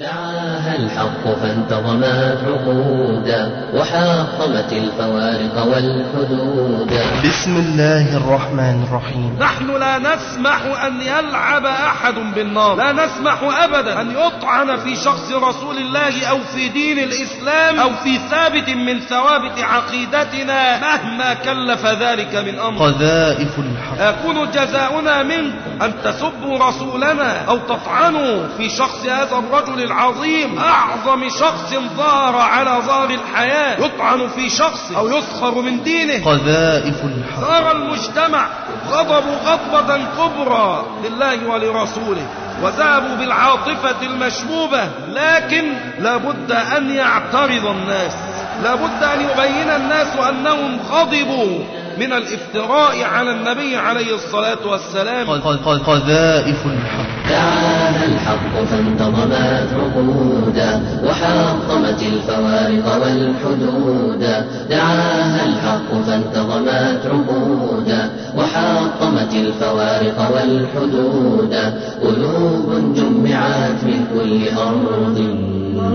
دعاها الحق فانتظمت عقودا وحاطمت الفوارق والحدود. بسم الله الرحمن الرحيم. نحن لا نسمح أن يلعب أحد بالنار، لا نسمح أبدا أن يطعن في شخص رسول الله أو في دين الإسلام أو في ثابت من ثوابت عقيدتنا مهما كلف ذلك من أمر. قذائف الحق. يكون جزاؤنا منكم أن تسبوا رسولنا أو تطعنوا في شخص هذا الرجل العظيم، أعظم شخص ظهر على ظهر الحياة، يطعن في شخص أو يسخر من دينه. قذائف الحق. صار المجتمع غضبوا غضبة كبرى لله ولرسوله وذهبوا بالعاطفة المشبوبة، لكن لابد أن يعترض الناس، لابد أن يبين الناس أنهم غضبوا من الافتراء على النبي عليه الصلاة والسلام. قذائف الحق. دعاها الحق فانتظمت عقودا وحاطمت الفوارق والحدود. دعاها الحق فانتظمت عقودا وحاطمت الفوارق والحدود. قلوب جمعت من كل أرض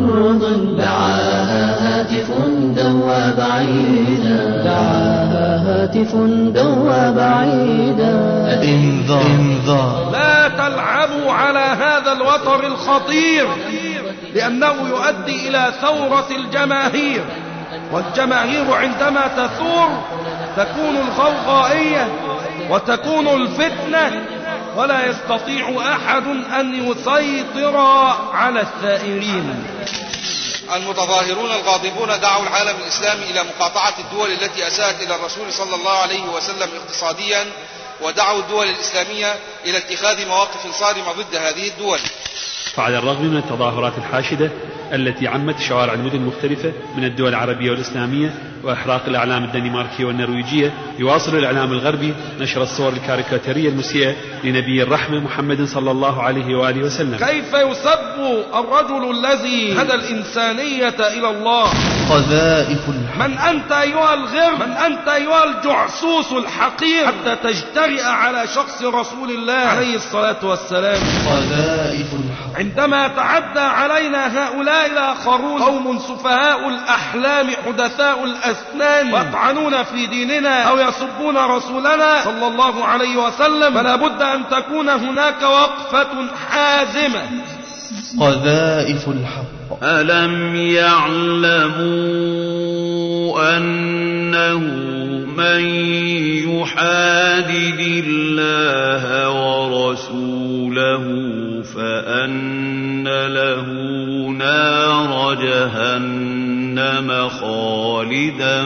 دعاها هاتف دوى بعيدا. دعاها هاتف دوى بعيدا. انذار. لا تلعبوا على هذا الوتر الخطير، لأنه يؤدي إلى ثورة الجماهير، والجماهير عندما تثور تكون الغوغائية وتكون الفتنة، ولا يستطيع أحد أن يسيطر على الثائرين. المتظاهرون الغاضبون دعوا العالم الإسلامي إلى مقاطعة الدول التي أساءت إلى الرسول صلى الله عليه وسلم اقتصاديا، ودعوا الدول الإسلامية إلى اتخاذ مواقف صارمة ضد هذه الدول. فعلى الرغم من التظاهرات الحاشدة التي عمت شوارع المدن المختلفة من الدول العربية والإسلامية وإحراق الأعلام الدنماركية والنرويجية، يواصل الإعلام الغربي نشر الصور الكاريكاتيرية المسيئة لنبي الرحمة محمد صلى الله عليه وآله وسلم. كيف يسب الرجل الذي هدى الإنسانية إلى الله؟ قذائف الحق. من أنت أيها الغر؟ من أنت أيها الجعسوس الحقير حتى تجترئ على شخص رسول الله عليه الصلاة والسلام؟ قذائف الحق. عندما يتعدى علينا هؤلاء الآخرون، قوم سفهاء الأحلام حدثاء الأسنان، يطعنون في ديننا أو يسبون رسولنا صلى الله عليه وسلم، فلا بد أن تكون هناك وقفة حازمة. قذائف الحق. ألم يعلموا أنه من يحادد الله ورسوله فأن له نار جهنم خالدا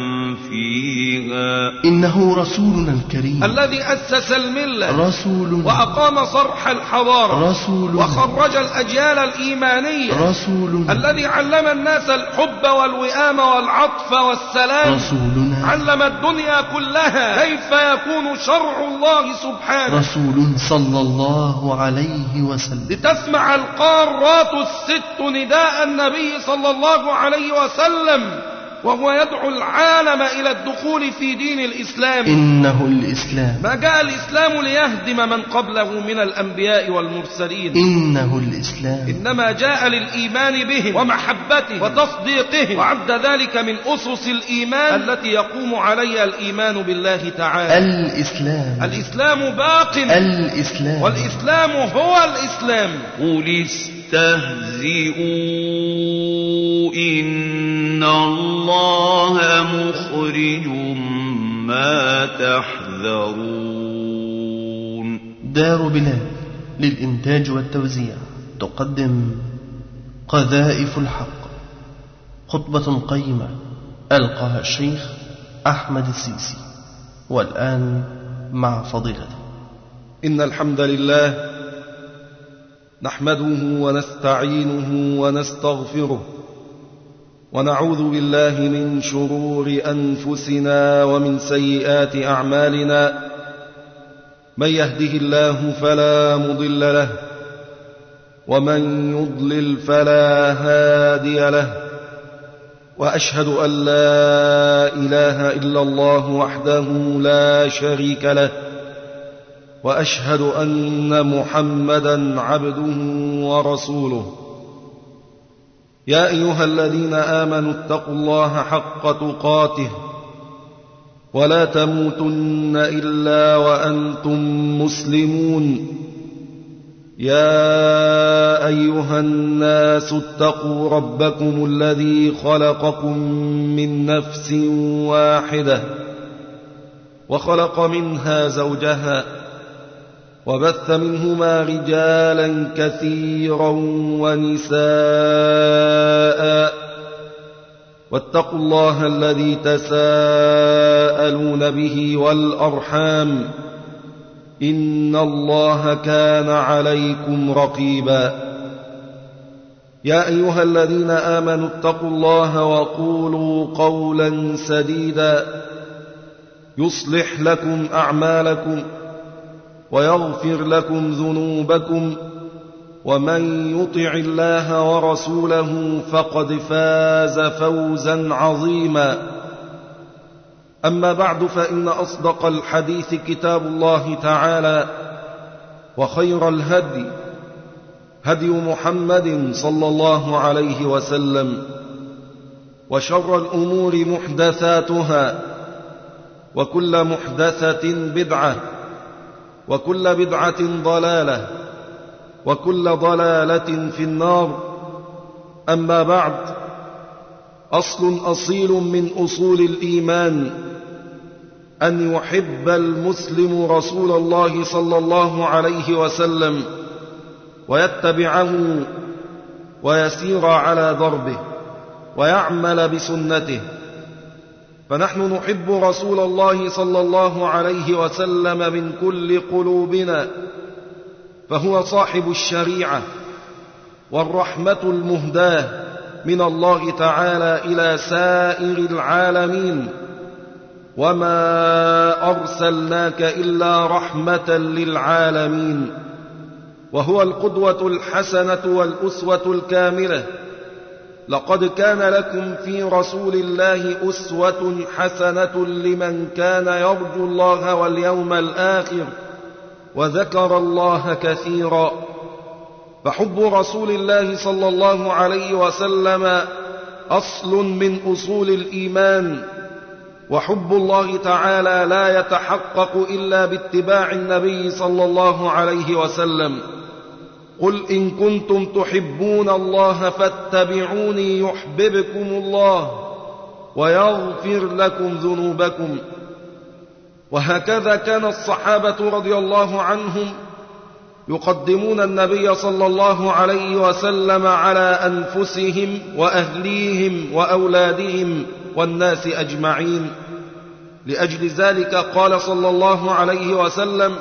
فيها. إنه رسولنا الكريم الذي أسس الملة، رسولنا، وأقام صرح الحضارة، رسولنا، وخرج الأجيال الإيمانية، رسولنا، الذي علم الناس الحب والوئام والعطف والسلام، رسولنا، علم الدنيا كلها كيف يكون شرع الله سبحانه، رسول صلى الله عليه وسلم، لتسمع القارات الست نداء النبي صلى الله عليه وسلم وهو يدعو العالم إلى الدخول في دين الإسلام. إنه الإسلام. ما جاء الإسلام ليهدم من قبله من الأنبياء والمرسلين، إنه الإسلام. إنما جاء للإيمان به ومحبته وتصديقه، وعد ذلك من أسس الإيمان التي يقوم عليها الإيمان بالله تعالى. الإسلام باق، الإسلام، والإسلام هو الإسلام. قل استهزئوا إن الله مخرج ما تحذرون. دار بلاد للإنتاج والتوزيع تقدم قذائف الحق، خطبة قيمة ألقاها الشيخ أحمد السيسي. والآن مع فضيلته. إن الحمد لله نحمده ونستعينه ونستغفره، ونعوذ بالله من شرور أنفسنا ومن سيئات أعمالنا. من يهده الله فلا مضل له، ومن يضلل فلا هادي له، وأشهد أن لا إله إلا الله وحده لا شريك له، وأشهد أن محمدا عبده ورسوله. يا أيها الذين آمنوا اتقوا الله حق تقاته ولا تموتن إلا وأنتم مسلمون. يا أيها الناس اتقوا ربكم الذي خلقكم من نفس واحدة وخلق منها زوجها وبث منهما رجالا كثيرا ونساء، واتقوا الله الذي تساءلون به والأرحام إن الله كان عليكم رقيبا. يا أيها الذين آمنوا اتقوا الله وقولوا قولا سديدا يصلح لكم أعمالكم ويغفر لكم ذنوبكم، ومن يطع الله ورسوله فقد فاز فوزا عظيما. أما بعد، فإن أصدق الحديث كتاب الله تعالى، وخير الهدي هدي محمد صلى الله عليه وسلم، وشر الأمور محدثاتها، وكل محدثة بدعة، وكل بدعة ضلالة، وكل ضلالة في النار. أما بعد، أصل أصيل من أصول الإيمان أن يحب المسلم رسول الله صلى الله عليه وسلم ويتبعه ويسير على دربه ويعمل بسنته. فنحن نحب رسول الله صلى الله عليه وسلم من كل قلوبنا، فهو صاحب الشريعة والرحمة المهداة من الله تعالى إلى سائر العالمين، وما أرسلناك إلا رحمة للعالمين. وهو القدوة الحسنة والأسوة الكاملة. لقد كان لكم في رسول الله أسوة حسنة لمن كان يرجو الله واليوم الآخر وذكر الله كثيرا. فحب رسول الله صلى الله عليه وسلم أصل من أصول الإيمان، وحب الله تعالى لا يتحقق إلا باتباع النبي صلى الله عليه وسلم. قل إن كنتم تحبون الله فاتبعوني يحببكم الله ويغفر لكم ذنوبكم. وهكذا كان الصحابة رضي الله عنهم يقدمون النبي صلى الله عليه وسلم على أنفسهم وأهليهم وأولادهم والناس أجمعين. لأجل ذلك قال صلى الله عليه وسلم: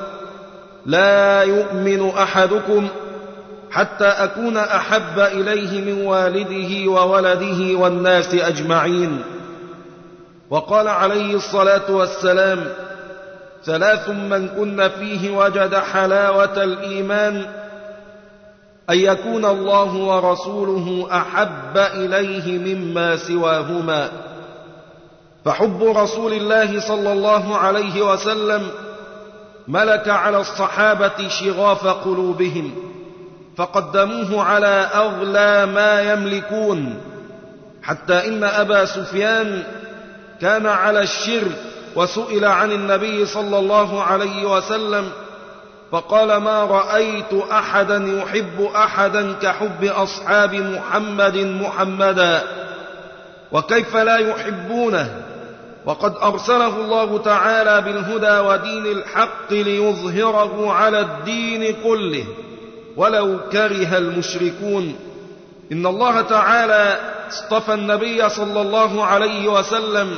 لا يؤمن أحدكم حتى أكون أحب إليه من والده وولده والناس أجمعين. وقال عليه الصلاة والسلام: ثلاث من كن فيه وجد حلاوة الإيمان: أن يكون الله ورسوله أحب إليه مما سواهما. فحب رسول الله صلى الله عليه وسلم ملك على الصحابة شغاف قلوبهم، فقدموه على أغلى ما يملكون، حتى إن أبا سفيان كان على الشرك وسئل عن النبي صلى الله عليه وسلم فقال: ما رأيت أحدا يحب أحدا كحب أصحاب محمد محمدا، وكيف لا يحبونه وقد أرسله الله تعالى بالهدى ودين الحق ليظهره على الدين كله ولو كره المشركون. إن الله تعالى اصطفى النبي صلى الله عليه وسلم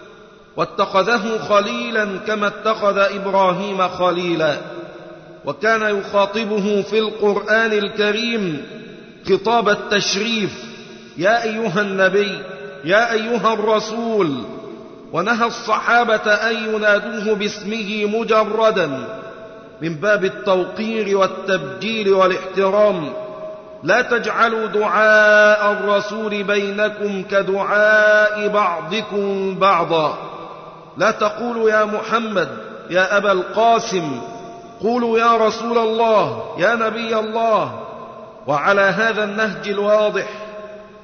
واتخذه خليلا كما اتخذ إبراهيم خليلا، وكان يخاطبه في القرآن الكريم خطاب التشريف: يا أيها النبي، يا أيها الرسول. ونهى الصحابة أن ينادوه باسمه مجردا من باب التوقير والتبجيل والاحترام. لا تجعلوا دعاء الرسول بينكم كدعاء بعضكم بعضا. لا تقولوا يا محمد، يا أبا القاسم، قولوا يا رسول الله، يا نبي الله. وعلى هذا النهج الواضح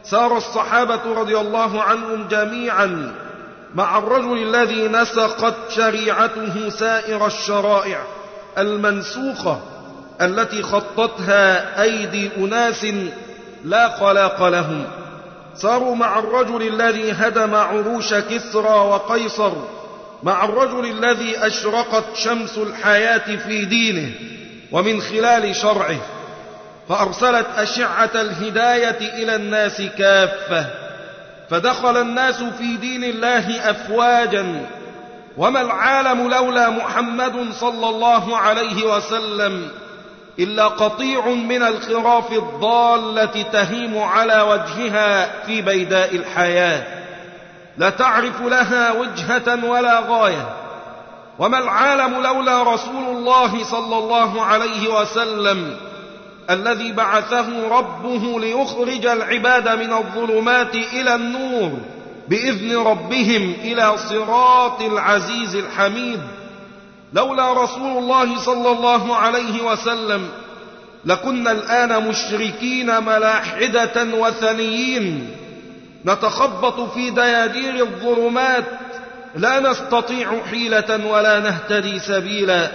سار الصحابة رضي الله عنهم جميعا مع الرجل الذي نسقت شريعته سائر الشرائع المنسوخة التي خطتها أيدي أناس لا خلاق لهم. ساروا مع الرجل الذي هدم عروش كسرى وقيصر، مع الرجل الذي أشرقت شمس الحياة في دينه ومن خلال شرعه، فأرسلت أشعة الهداية إلى الناس كافة، فدخل الناس في دين الله أفواجا. وما العالم لولا محمد صلى الله عليه وسلم إلا قطيع من الخراف الضالة تهيم على وجهها في بيداء الحياة، لا تعرف لها وجهة ولا غاية. وما العالم لولا رسول الله صلى الله عليه وسلم الذي بعثه ربه ليخرج العباد من الظلمات إلى النور بإذن ربهم إلى صراط العزيز الحميد. لولا رسول الله صلى الله عليه وسلم لكنا الآن مشركين ملاحدة وثنيين نتخبط في دياجير الظلمات، لا نستطيع حيلة ولا نهتدي سبيلا،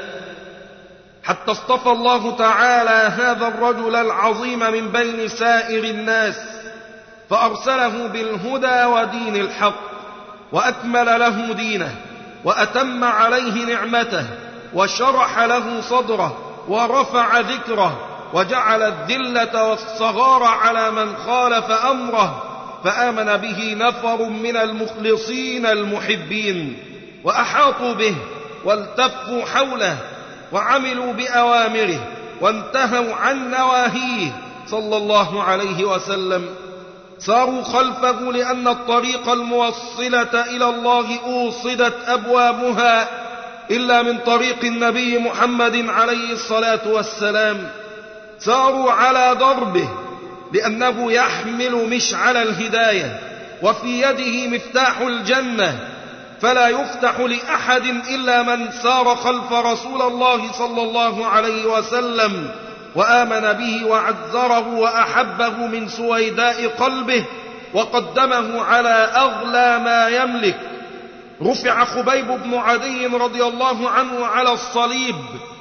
حتى اصطفى الله تعالى هذا الرجل العظيم من بين سائر الناس، فأرسله بالهدى ودين الحق، وأكمل له دينه، وأتم عليه نعمته، وشرح له صدره، ورفع ذكره، وجعل الذلة والصغار على من خالف أمره، فآمن به نفر من المخلصين المحبين، وأحاطوا به والتفوا حوله وعملوا بأوامره وانتهوا عن نواهيه صلى الله عليه وسلم. ساروا خلفه لأن الطريق الموصلة إلى الله أوصدت أبوابها إلا من طريق النبي محمد عليه الصلاة والسلام. ساروا على دربه لأنه يحمل مشعل الهداية وفي يده مفتاح الجنة، فلا يفتح لأحد إلا من سار خلف رسول الله صلى الله عليه وسلم وآمن به وعزره وأحبه من سويداء قلبه وقدمه على أغلى ما يملك. رفع خبيب بن عدي رضي الله عنه على الصليب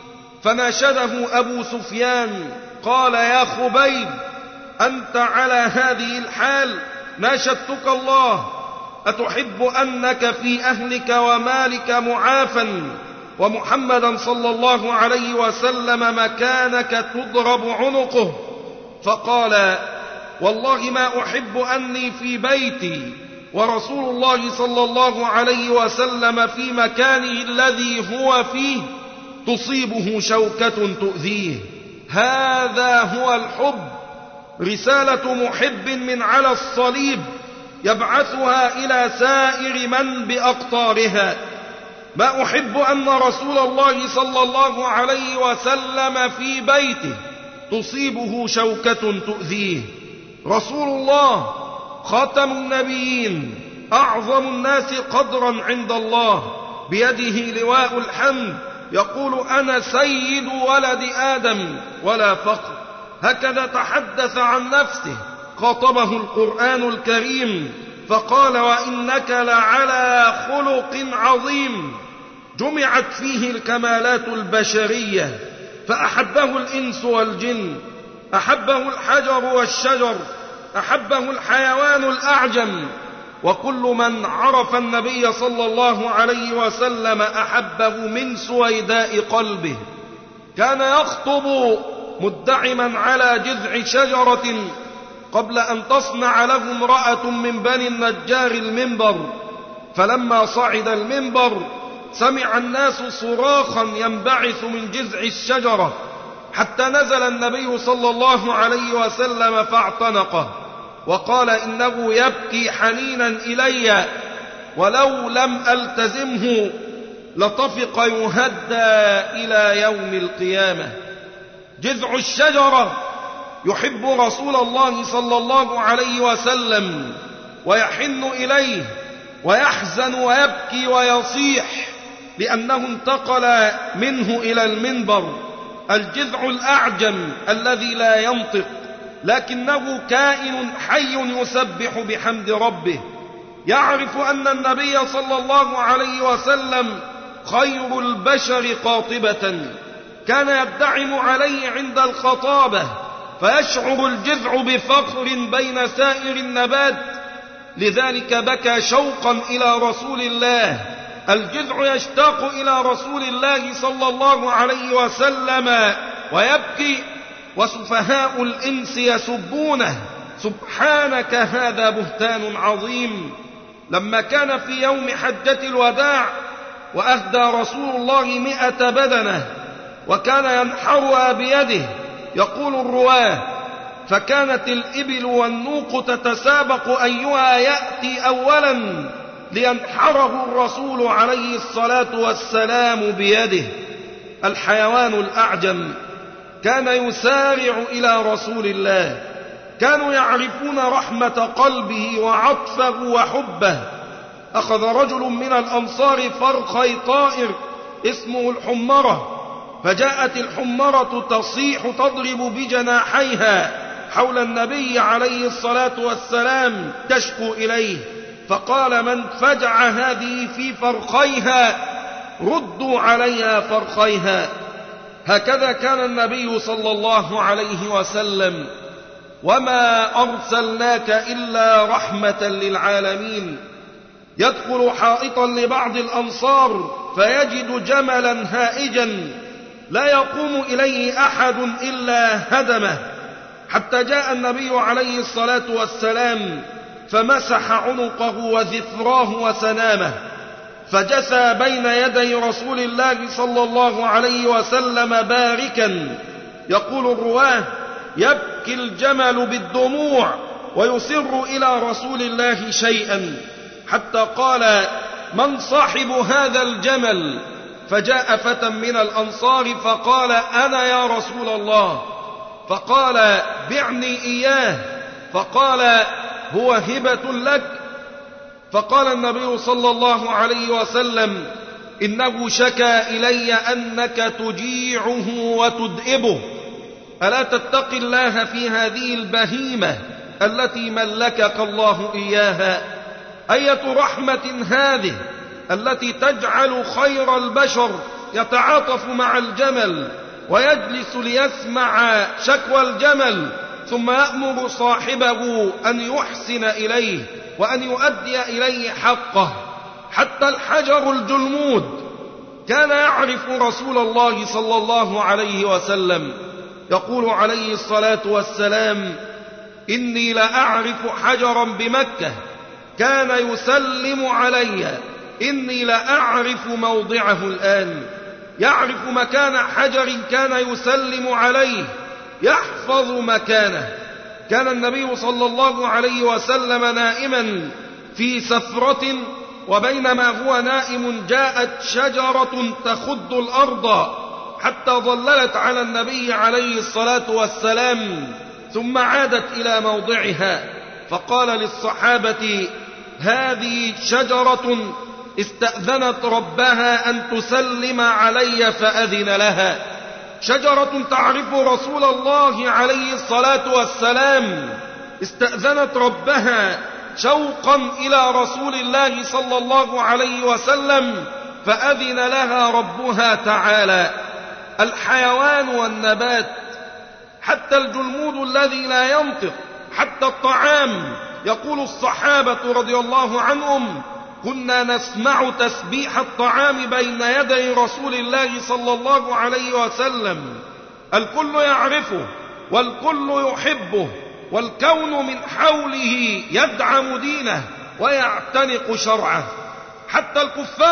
فناشده أبو سفيان قال: يا خبيب، أنت على هذه الحال ناشدتك الله، أتحب أنك في أهلك ومالك معافى ومحمدا صلى الله عليه وسلم مكانك تضرب عنقه؟ فقال: والله ما أحب أني في بيتي ورسول الله صلى الله عليه وسلم في مكانه الذي هو فيه تصيبه شوكة تؤذيه. هذا هو الحب، رسالة محب من على الصليب يبعثها إلى سائر من بأقطارها. ما أحب أن رسول الله صلى الله عليه وسلم في بيته تصيبه شوكة تؤذيه. رسول الله خاتم النبيين، أعظم الناس قدرا عند الله، بيده لواء الحمد، يقول: أنا سيد ولد آدم ولا فخر. هكذا تحدث عن نفسه، خاطبه القرآن الكريم فقال: وإنك لعلى خلق عظيم. جمعت فيه الكمالات البشرية فأحبه الإنس والجن، أحبه الحجر والشجر، أحبه الحيوان الأعجم، وكل من عرف النبي صلى الله عليه وسلم أحبه من سويداء قلبه. كان يخطب مدعما على جذع شجرة قبل أن تصنع له امرأة من بني النجار المنبر، فلما صعد المنبر سمع الناس صراخا ينبعث من جذع الشجرة، حتى نزل النبي صلى الله عليه وسلم فاعتنقه وقال: إنه يبكي حنينا إلي، ولو لم ألتزمه لطفق يهدى إلى يوم القيامة. جذع الشجرة يحب رسول الله صلى الله عليه وسلم ويحن إليه ويحزن ويبكي ويصيح لأنه انتقل منه إلى المنبر. الجذع الأعجم الذي لا ينطق لكنه كائن حي يسبح بحمد ربه، يعرف أن النبي صلى الله عليه وسلم خير البشر قاطبة، كان يدعم عليه عند الخطابة، فيشعر الجذع بفخر بين سائر النبات، لذلك بكى شوقا إلى رسول الله. الجذع يشتاق إلى رسول الله صلى الله عليه وسلم ويبكي، وسفهاء الإنس يسبونه: سبحانك هذا بهتان عظيم. لما كان في يوم حجة الوداع وأهدى رسول الله 100 بدنة وكان ينحرها بيده، يقول الرواه: فكانت الإبل والنوق تتسابق أيها يأتي أولا لينحره الرسول عليه الصلاة والسلام بيده. الحيوان الأعجم كان يسارع إلى رسول الله، كانوا يعرفون رحمة قلبه وعطفه وحبه. أخذ رجل من الأنصار فرخي طائر اسمه الحمرة، فجاءت الحمرة تصيح تضرب بجناحيها حول النبي عليه الصلاة والسلام تشكو إليه، فقال: من فجع هذه في فرخيها ردوا عليها فرخيها. هكذا كان النبي صلى الله عليه وسلم، وما أرسلناك إلا رحمة للعالمين. يدخل حائطا لبعض الأنصار فيجد جملا هائجا لا يقوم إليه أحد إلا هدمه، حتى جاء النبي عليه الصلاة والسلام فمسح عنقه وذفراه وسنامه، فجثى بين يدي رسول الله صلى الله عليه وسلم باركا. يقول الرواه: يبكي الجمل بالدموع ويصر إلى رسول الله شيئا، حتى قال: من صاحب هذا الجمل؟ فجاء فتى من الأنصار فقال: أنا يا رسول الله. فقال: بعني إياه. فقال: هو هبة لك. فقال النبي صلى الله عليه وسلم: إنه شكى إلي أنك تجيعه وتدئبه، ألا تتقي الله في هذه البهيمة التي ملكك الله إياها؟ أية رحمة هذه التي تجعل خير البشر يتعاطف مع الجمل ويجلس ليسمع شكوى الجمل، ثم يأمر صاحبه أن يحسن إليه وأن يؤدي إليه حقه. حتى الحجر الجلمود كان يعرف رسول الله صلى الله عليه وسلم، يقول عليه الصلاة والسلام: إني لأعرف حجرا بمكة كان يسلم علي، إني لأعرف موضعه الآن. يعرف مكان حجر كان يسلم عليه، يحفظ مكانه. كان النبي صلى الله عليه وسلم نائما في سفرة، وبينما هو نائم جاءت شجرة تخد الأرض حتى ظللت على النبي عليه الصلاة والسلام، ثم عادت إلى موضعها، فقال للصحابة: هذه شجرة استأذنت ربها أن تسلم علي فأذن لها. شجرة تعرف رسول الله عليه الصلاة والسلام استأذنت ربها شوقا إلى رسول الله صلى الله عليه وسلم فأذن لها ربها تعالى. الحيوان والنبات، حتى الجلمود الذي لا ينطق، حتى الطعام. يقول الصحابة رضي الله عنهم: كنا نسمع تسبيح الطعام بين يدي رسول الله صلى الله عليه وسلم، الكل يعرفه والكل يحبه، والكون من حوله يدعم دينه ويعتنق شرعه. حتى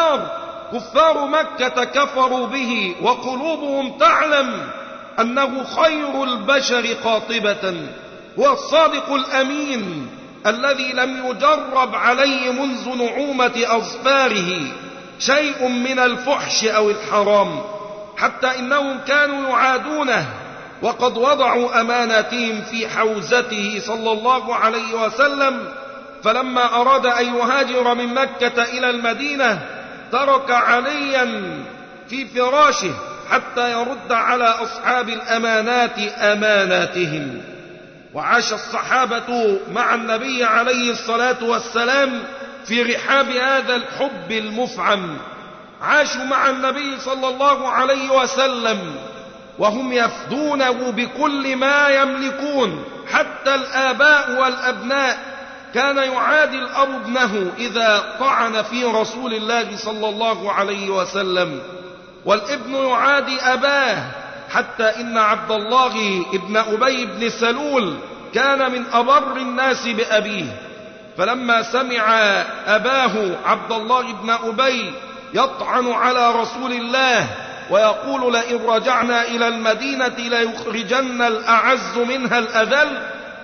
كفار مكة كفروا به، وقلوبهم تعلم أنه خير البشر قاطبة، هو الصادق الأمين الذي لم يجرب عليه منذ نعومة أظفاره شيء من الفحش أو الحرام، حتى إنهم كانوا يعادونه، وقد وضعوا أماناتهم في حوزته صلى الله عليه وسلم. فلما أراد أن يهاجر من مكة إلى المدينة ترك عليا في فراشه حتى يرد على أصحاب الأمانات أماناتهم. وعاش الصحابة مع النبي عليه الصلاة والسلام في رحاب هذا الحب المفعم، عاشوا مع النبي صلى الله عليه وسلم وهم يفدونه بكل ما يملكون، حتى الآباء والأبناء. كان يعادي الأب ابنه إذا طعن في رسول الله صلى الله عليه وسلم، والابن يعادي أباه، حتى إن عبد الله ابن أبي بن سلول كان من أبر الناس بأبيه، فلما سمع أباه عبد الله بن أبي يطعن على رسول الله ويقول لئن رجعنا إلى المدينة ليخرجن الأعز منها الأذل،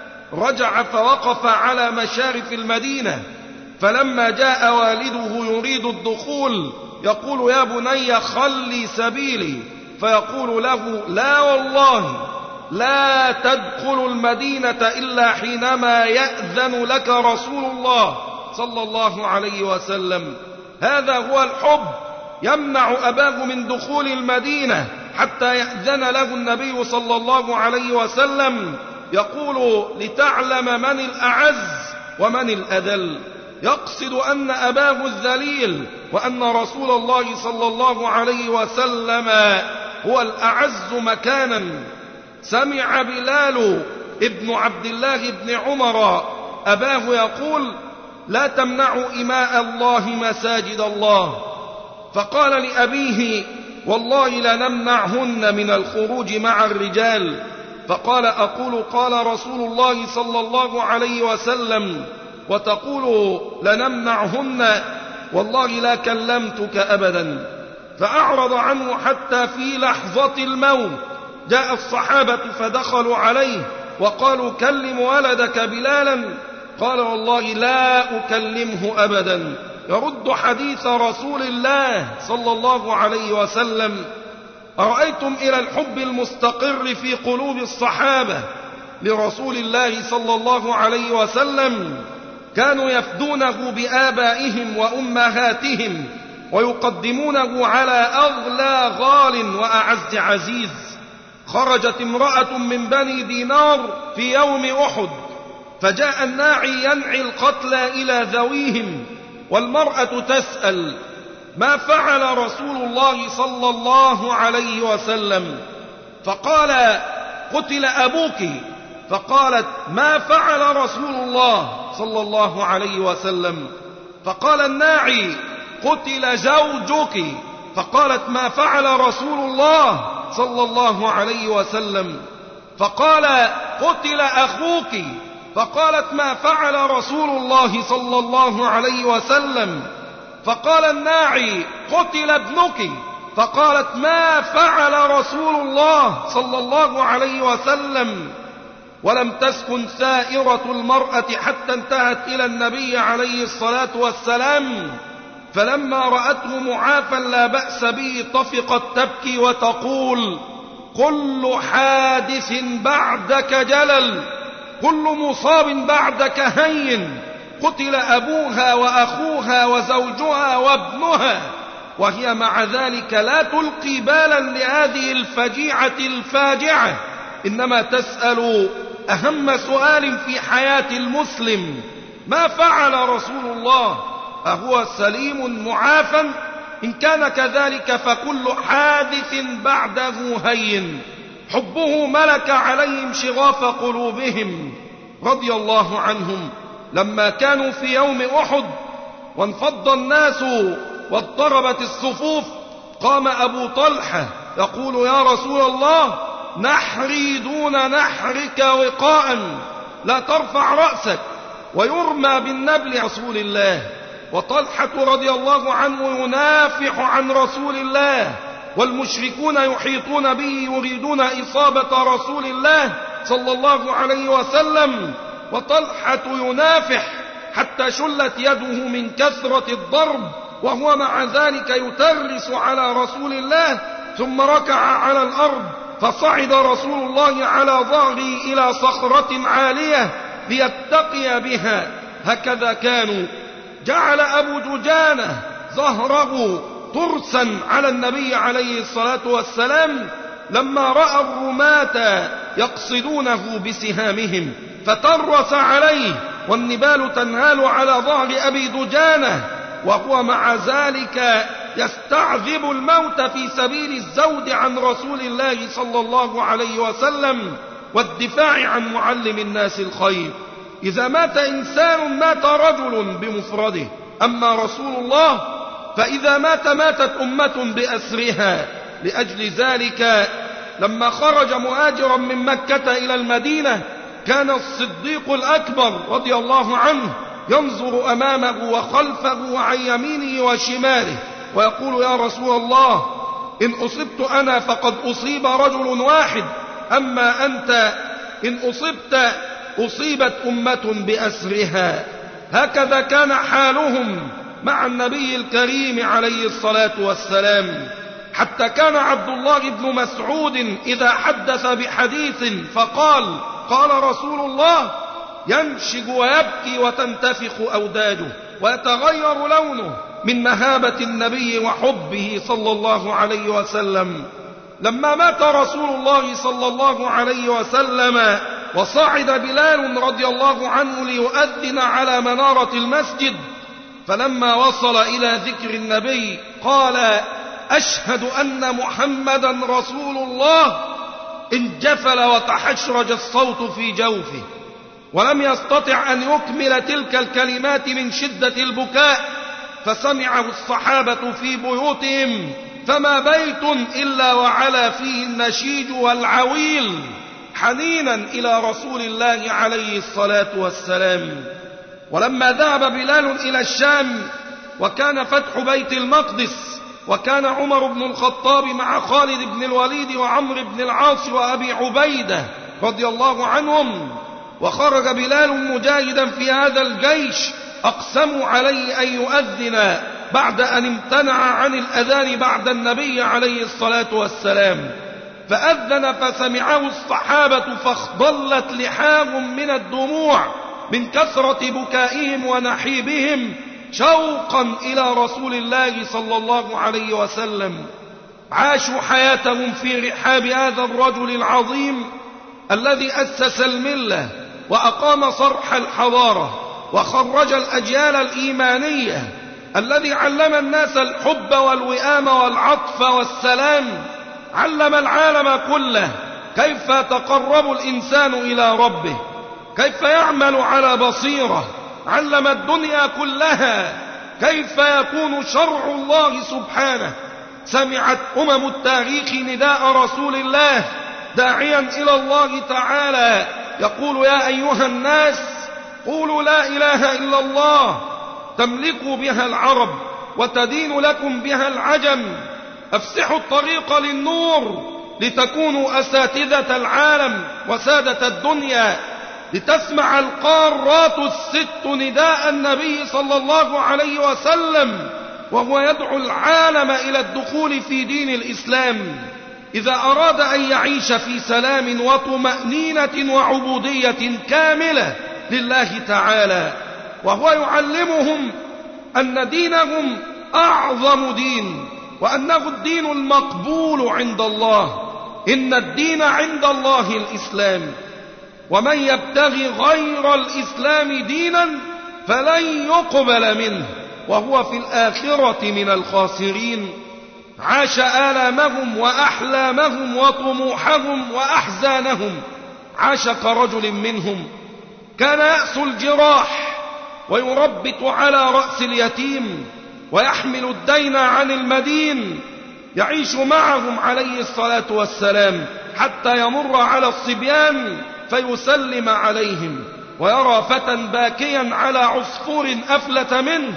رجع فوقف على مشارف المدينة، فلما جاء والده يريد الدخول يقول يا بني خلي سبيلي، فيقول له لا والله لا تدخل المدينة إلا حينما يأذن لك رسول الله صلى الله عليه وسلم. هذا هو الحب، يمنع أباه من دخول المدينة حتى يأذن له النبي صلى الله عليه وسلم. يقول لتعلم من الأعز ومن الأذل، يقصد أن أباه الذليل وأن رسول الله صلى الله عليه وسلم هو الأعز مكانا. سمع بلال ابن عبد الله بن عمر أباه يقول لا تمنعوا إماء الله مساجد الله، فقال لأبيه والله لنمنعهن من الخروج مع الرجال، فقال أقول قال رسول الله صلى الله عليه وسلم وتقول لنمنعهن، والله لا كلمتك أبدا. فأعرض عنه حتى في لحظة الموت جاء الصحابة فدخلوا عليه وقالوا كلم ولدك بلالا، قال والله لا أكلمه أبدا، يرد حديث رسول الله صلى الله عليه وسلم. أرأيتم إلى الحب المستقر في قلوب الصحابة لرسول الله صلى الله عليه وسلم، كانوا يفدونه بآبائهم وأمهاتهم ويقدمونه على أغلى غال وأعز عزيز. خرجت امرأة من بني دينار في يوم أحد، فجاء الناعي ينعي القتلى إلى ذويهم، والمرأة تسأل ما فعل رسول الله صلى الله عليه وسلم؟ فقال قتل أبوك، فقالت ما فعل رسول الله صلى الله عليه وسلم؟ فقال الناعي قتل زوجك، فقالت ما فعل رسول الله صلى الله عليه وسلم؟ فقال قتل أخوك، فقالت ما فعل رسول الله صلى الله عليه وسلم؟ فقال الناعي قتل ابنك، فقالت ما فعل رسول الله صلى الله عليه وسلم؟ ولم تسكن سائرة المرأة حتى انتهت إلى النبي عليه الصلاة والسلام، فلما رأته معافا لا بأس به طفقت تبكي وتقول كل حادث بعدك جلل، كل مصاب بعدك هين، قتل أبوها وأخوها وزوجها وابنها، وهي مع ذلك لا تلقي بالا لهذه الفجيعة الفاجعة، إنما تسأل أهم سؤال في حياة المسلم: ما فعل رسول الله؟ أهو سليم معافى؟ إن كان كذلك فكل حادث بعده هين. حبه ملك عليهم شغاف قلوبهم رضي الله عنهم. لما كانوا في يوم أحد وانفض الناس واضطربت الصفوف، قام أبو طلحة يقول يا رسول الله نحري دون نحرك وقاء، لا ترفع رأسك، ويرمى بالنبل رسول الله. وطلحة رضي الله عنه ينافح عن رسول الله، والمشركون يحيطون به يريدون إصابة رسول الله صلى الله عليه وسلم، وطلحة ينافح حتى شلت يده من كثرة الضرب، وهو مع ذلك يترس على رسول الله، ثم ركع على الأرض، فصعد رسول الله على ظهره إلى صخرة عالية ليتقي بها. هكذا كانوا. جعل أبو دجانة ظهره ترسا على النبي عليه الصلاة والسلام، لما رأى الرماة يقصدونه بسهامهم فترس عليه والنبال تنهال على ظهر أبي دجانة، وهو مع ذلك يستعذب الموت في سبيل الزود عن رسول الله صلى الله عليه وسلم والدفاع عن معلم الناس الخير. إذا مات إنسان مات رجل بمفرده، أما رسول الله فإذا مات ماتت أمة بأسرها. لأجل ذلك لما خرج مهاجرا من مكة إلى المدينة كان الصديق الأكبر رضي الله عنه ينظر أمامه وخلفه وعن يمينه وشماله ويقول: يا رسول الله، إن أصبت أنا فقد أصيب رجل واحد، أما أنت إن أصبت أصيبت أمة بأسرها. هكذا كان حالهم مع النبي الكريم عليه الصلاة والسلام، حتى كان عبد الله بن مسعود إذا حدث بحديث فقال: قال رسول الله، ينشج ويبكي وتنتفخ أوداجه ويتغير لونه من مهابة النبي وحبه صلى الله عليه وسلم. لما مات رسول الله صلى الله عليه وسلم وصعد بلال رضي الله عنه ليؤذن على منارة المسجد، فلما وصل إلى ذكر النبي قال: أشهد أن محمدا رسول الله، انجفل وتحشرج الصوت في جوفه ولم يستطع أن يكمل تلك الكلمات من شدة البكاء، فسمعه الصحابة في بيوتهم، فما بيت إلا وعلى فيه النشيج والعويل حنينا إلى رسول الله عليه الصلاة والسلام. ولما ذهب بلال إلى الشام وكان فتح بيت المقدس، وكان عمر بن الخطاب مع خالد بن الوليد وعمرو بن العاص وأبي عبيدة رضي الله عنهم، وخرج بلال مجاهدا في هذا الجيش، أقسموا عليه أن يؤذن بعد أن امتنع عن الأذان بعد النبي عليه الصلاة والسلام، فأذن فسمعه الصحابة فاخضلت لحاهم من الدموع من كثرة بكائهم ونحيبهم شوقا إلى رسول الله صلى الله عليه وسلم. عاشوا حياتهم في رحاب هذا الرجل العظيم الذي أسس الملة وأقام صرح الحضارة وخرج الأجيال الإيمانية، الذي علم الناس الحب والوئام والعطف والسلام، علم العالم كله كيف يتقرب الإنسان إلى ربه، كيف يعمل على بصيرة، علم الدنيا كلها كيف يكون شرع الله سبحانه. سمعت أمم التاريخ نداء رسول الله داعيا إلى الله تعالى يقول: يا أيها الناس قولوا لا إله إلا الله تملكوا بها العرب وتدين لكم بها العجم، افسحوا الطريق للنور لتكونوا أساتذة العالم وسادة الدنيا، لتسمع القارات الست نداء النبي صلى الله عليه وسلم وهو يدعو العالم إلى الدخول في دين الإسلام. إذا أراد أن يعيش في سلام وطمأنينة وعبودية كاملة لله تعالى، وهو يعلمهم أن دينهم أعظم دين وأنه الدين المقبول عند الله، إن الدين عند الله الإسلام، ومن يبتغي غير الإسلام دينا فلن يقبل منه وهو في الآخرة من الخاسرين. عاش آلامهم وأحلامهم وطموحهم وأحزانهم، عاش كرجل منهم كان يأس الجراح ويربط على رأس اليتيم ويحمل الدين عن المدين، يعيش معهم عليه الصلاة والسلام حتى يمر على الصبيان فيسلم عليهم، ويرى فتى باكيا على عصفور أفلت منه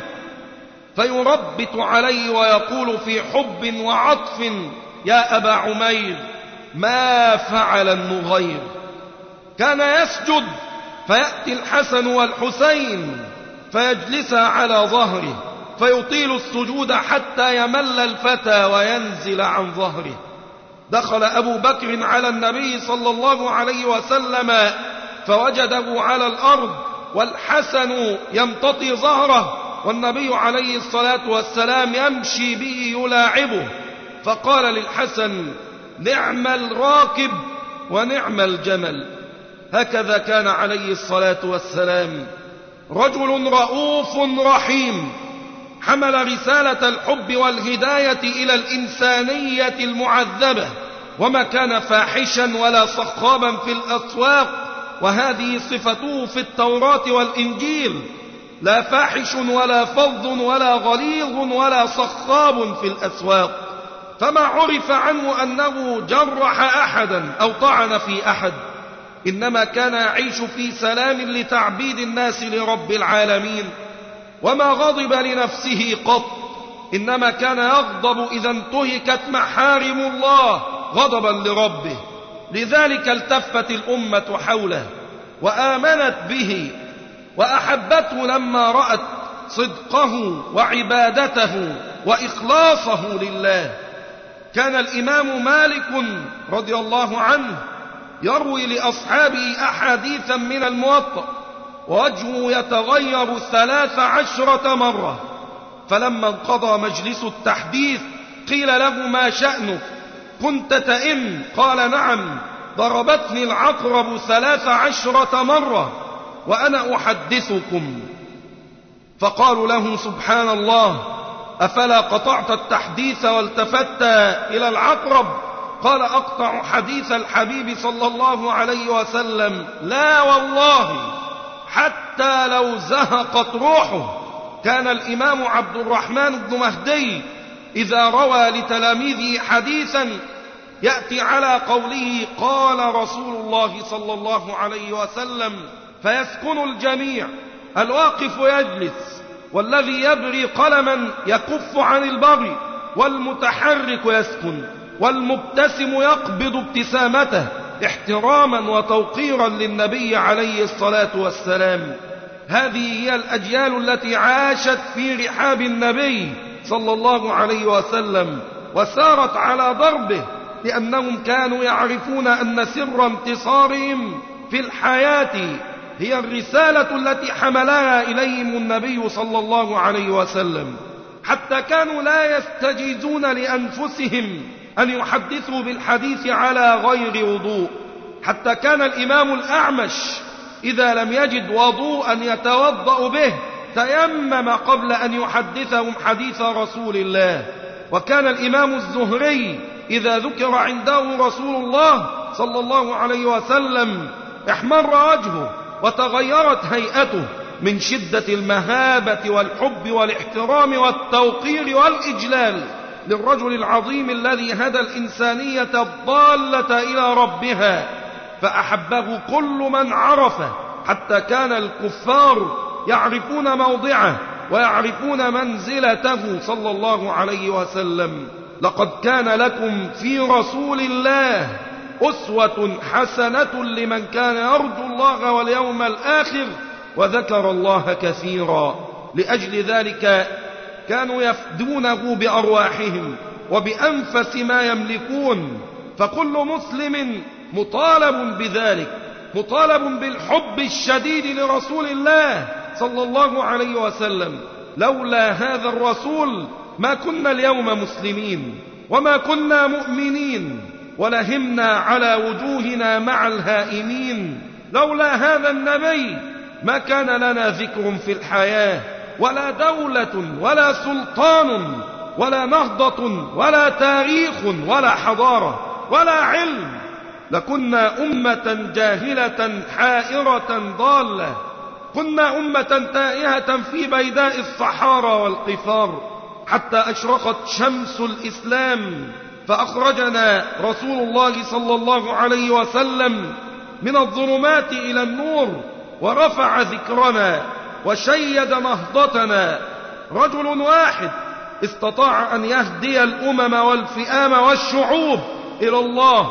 فيربط عليه ويقول في حب وعطف: يا أبا عمير ما فعل النغير. كان يسجد فيأتي الحسن والحسين فيجلسا على ظهره فيطيل السجود حتى يمل الفتى وينزل عن ظهره. دخل أبو بكر على النبي صلى الله عليه وسلم فوجده على الأرض والحسن يمتطي ظهره والنبي عليه الصلاة والسلام يمشي به يلاعبه، فقال للحسن: نعم الراكب ونعم الجمل. هكذا كان عليه الصلاة والسلام، رجل رؤوف رحيم، حمل رسالة الحب والهداية إلى الإنسانية المعذبة، وما كان فاحشا ولا صخابا في الأسواق، وهذه صفته في التوراة والإنجيل، لا فاحش ولا فظ ولا غليظ ولا صخاب في الأسواق. فما عرف عنه أنه جرح أحدا أو طعن في أحد، إنما كان يعيش في سلام لتعبيد الناس لرب العالمين، وما غضب لنفسه قط، إنما كان يغضب إذا انتهكت محارم الله غضبا لربه. لذلك التفت الأمة حوله وآمنت به وأحبته لما رأت صدقه وعبادته وإخلاصه لله. كان الإمام مالك رضي الله عنه يروي لأصحابه أحاديثا من الموطأ، ووجهه يتغير 13 مرة، فلما انقضى مجلس التحديث قيل له: ما شأنك؟ كنت تئن؟ قال: نعم، ضربتني العقرب 13 مرة وأنا أحدثكم. فقالوا له: سبحان الله، أفلا قطعت التحديث والتفت إلى العقرب؟ قال: أقطع حديث الحبيب صلى الله عليه وسلم؟ لا والله، حتى لو زهقت روحه. كان الإمام عبد الرحمن بن مهدي إذا روى لتلاميذه حديثا يأتي على قوله قال رسول الله صلى الله عليه وسلم فيسكن الجميع، الواقف يجلس، والذي يبري قلما يكف عن البغي، والمتحرك يسكن، والمبتسم يقبض ابتسامته احتراما وتوقيرا للنبي عليه الصلاة والسلام. هذه هي الأجيال التي عاشت في رحاب النبي صلى الله عليه وسلم وسارت على ضربه، لأنهم كانوا يعرفون أن سر انتصارهم في الحياة هي الرسالة التي حملها إليهم النبي صلى الله عليه وسلم، حتى كانوا لا يستجيزون لأنفسهم أن يحدثوا بالحديث على غير وضوء. حتى كان الإمام الأعمش إذا لم يجد وضوءا يتوضأ به تيمم قبل أن يحدثهم حديث رسول الله. وكان الإمام الزهري إذا ذكر عنده رسول الله صلى الله عليه وسلم احمر وجهه وتغيرت هيئته من شدة المهابة والحب والاحترام والتوقير والإجلال للرجل العظيم الذي هدى الإنسانية الضالة إلى ربها، فأحبه كل من عرفه، حتى كان الكفار يعرفون موضعه ويعرفون منزلته صلى الله عليه وسلم. لقد كان لكم في رسول الله أسوة حسنة لمن كان يرجو الله واليوم الآخر وذكر الله كثيرا. لأجل ذلك كانوا يفدونه بأرواحهم وبأنفس ما يملكون. فكل مسلم مطالب بذلك، مطالب بالحب الشديد لرسول الله صلى الله عليه وسلم. لولا هذا الرسول ما كنا اليوم مسلمين وما كنا مؤمنين، ولهمنا على وجوهنا مع الهائمين. لولا هذا النبي ما كان لنا ذكر في الحياة، ولا دولة ولا سلطان ولا نهضة ولا تاريخ ولا حضارة ولا علم. لكنا أمة جاهلة حائرة ضالة، كنا أمة تائهة في بيداء الصحارى والقفار، حتى أشرقت شمس الإسلام فأخرجنا رسول الله صلى الله عليه وسلم من الظلمات إلى النور، ورفع ذكرنا وشيد نهضتنا. رجل واحد استطاع أن يهدي الأمم والفئام والشعوب إلى الله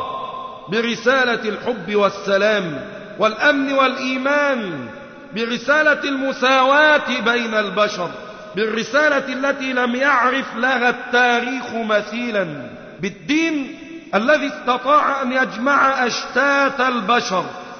برسالة الحب والسلام والأمن والإيمان، برسالة المساواة بين البشر، بالرسالة التي لم يعرف لها التاريخ مثيلا، بالدين الذي استطاع أن يجمع أشتات البشر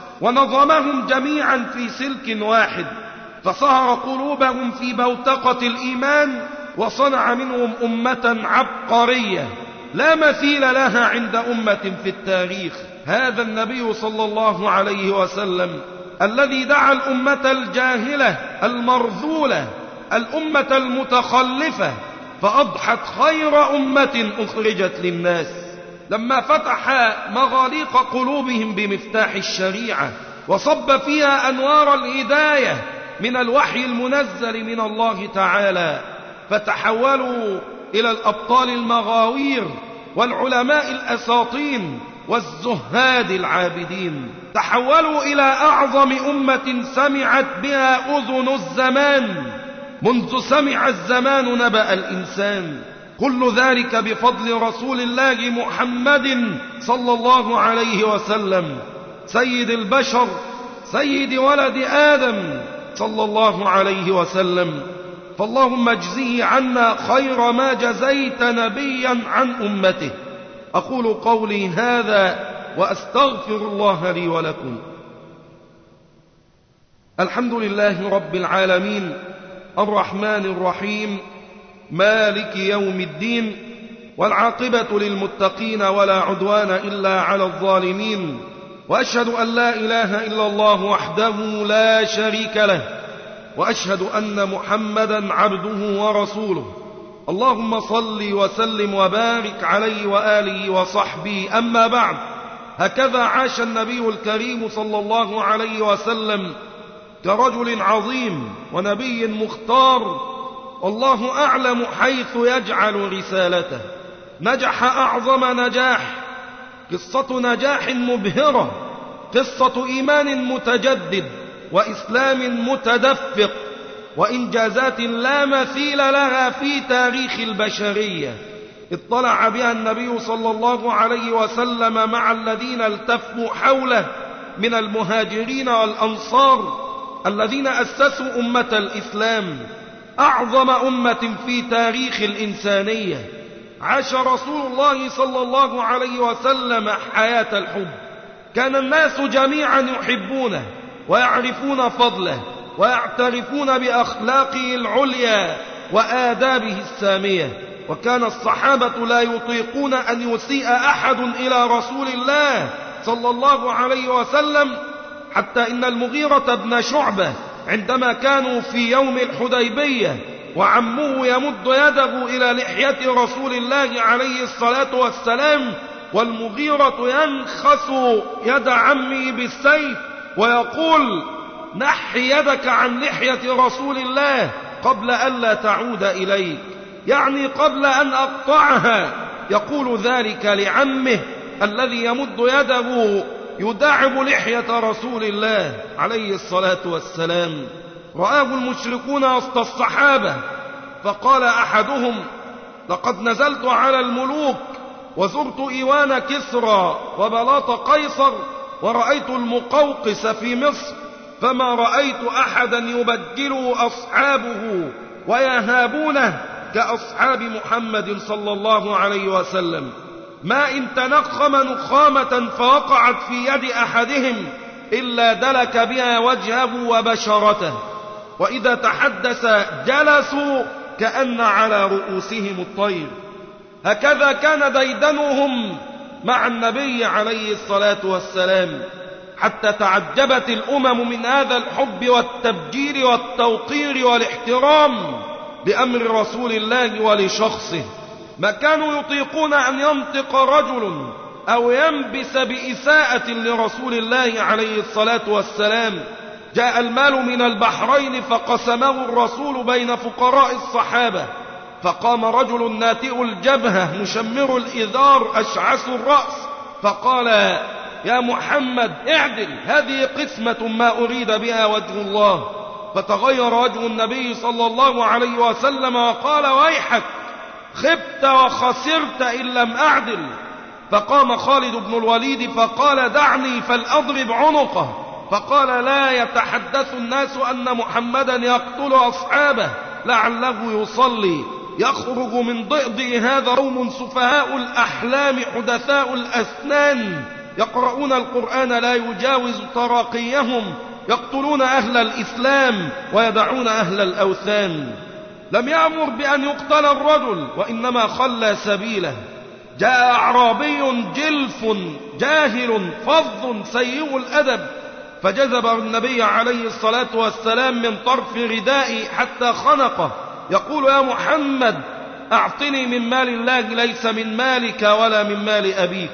ونظمهم جميعا في سلك واحد، فصهر قلوبهم في بوتقة الإيمان وصنع منهم أمة عبقرية لا مثيل لها عند أمة في التاريخ. هذا النبي صلى الله عليه وسلم الذي دعا الأمة الجاهلة المرذولة، الأمة المتخلفة، فأضحت خير أمة أخرجت للناس لما فتح مغاليق قلوبهم بمفتاح الشريعة وصب فيها أنوار الهداية من الوحي المنزل من الله تعالى، فتحولوا إلى الأبطال المغاوير والعلماء الأساطين والزهاد العابدين. تحولوا إلى أعظم أمة سمعت بها أذن الزمان منذ سمع الزمان نبأ الإنسان. كل ذلك بفضل رسول الله محمد صلى الله عليه وسلم، سيد البشر، سيد ولد آدم صلى الله عليه وسلم. فاللهم اجزه عنا خير ما جزيت نبيا عن أمته. أقول قولي هذا وأستغفر الله لي ولكم. الحمد لله رب العالمين الرحمن الرحيم مالك يوم الدين، والعاقبة للمتقين ولا عدوان إلا على الظالمين، وأشهد أن لا إله إلا الله وحده لا شريك له، وأشهد أن محمدا عبده ورسوله. اللهم صل وسلم وبارك عليه وآله وصحبه. أما بعد، هكذا عاش النبي الكريم صلى الله عليه وسلم كرجل عظيم ونبي مختار، والله أعلم حيث يجعل رسالته. نجح أعظم نجاح، قصة نجاح مبهرة، قصة إيمان متجدد وإسلام متدفق وإنجازات لا مثيل لها في تاريخ البشرية. اطلع بها النبي صلى الله عليه وسلم مع الذين التفوا حوله من المهاجرين والأنصار الذين أسسوا أمة الإسلام، أعظم أمة في تاريخ الإنسانية. عاش رسول الله صلى الله عليه وسلم حياة الحب، كان الناس جميعا يحبونه ويعرفون فضله ويعترفون بأخلاقه العليا وآدابه السامية. وكان الصحابة لا يطيقون أن يسيء أحد إلى رسول الله صلى الله عليه وسلم، حتى إن المغيرة بن شعبة عندما كانوا في يوم الحديبية وعمه يمد يده إلى لحية رسول الله عليه الصلاة والسلام، والمغيرة ينخس يد عمه بالسيف ويقول: نحي يدك عن لحية رسول الله قبل أن لا تعود إليك، يعني قبل أن أقطعها. يقول ذلك لعمه الذي يمد يده يداعب لحية رسول الله عليه الصلاة والسلام. رآه المشركون وسط الصحابة، فقال أحدهم: لقد نزلت على الملوك وزرت إيوان كسرى وبلاط قيصر ورأيت المقوقس في مصر، فما رأيت أحدا يبجله أصحابه ويهابونه كأصحاب محمد صلى الله عليه وسلم. ما إن تنخم نخامة فوقعت في يد أحدهم إلا دلك بها وجهه وبشرته، وإذا تحدث جلسوا كأن على رؤوسهم الطير. هكذا كان ديدنهم مع النبي عليه الصلاة والسلام، حتى تعجبت الأمم من هذا الحب والتبجير والتوقير والاحترام لأمر رسول الله ولشخصه. ما كانوا يطيقون أن ينطق رجل أو ينبس بإساءة لرسول الله عليه الصلاة والسلام. جاء المال من البحرين فقسمه الرسول بين فقراء الصحابة، فقام رجل ناتئ الجبهة مشمر الإذار أشعث الرأس فقال: يا محمد اعدل، هذه قسمة ما أريد بها وجه الله. فتغير وجه النبي صلى الله عليه وسلم وقال: ويحك، خبت وخسرت إن لم أعدل. فقام خالد بن الوليد فقال: دعني فلأضرب عنقه. فقال: لا يتحدث الناس أن محمدا يقتل أصحابه لعله يصلي، يخرج من ضئضئ هذا قوم سفهاء الأحلام حدثاء الأسنان، يقرؤون القرآن لا يجاوز تراقيهم، يقتلون أهل الإسلام ويدعون أهل الأوثان. لم يأمر بأن يقتل الرجل، وإنما خلى سبيله. جاء أعرابي جلف جاهل فظ سيء الأدب، فجذب النبي عليه الصلاة والسلام من طرف ردائه حتى خنقه، يقول: يا محمد أعطني من مال الله ليس من مالك ولا من مال أبيك.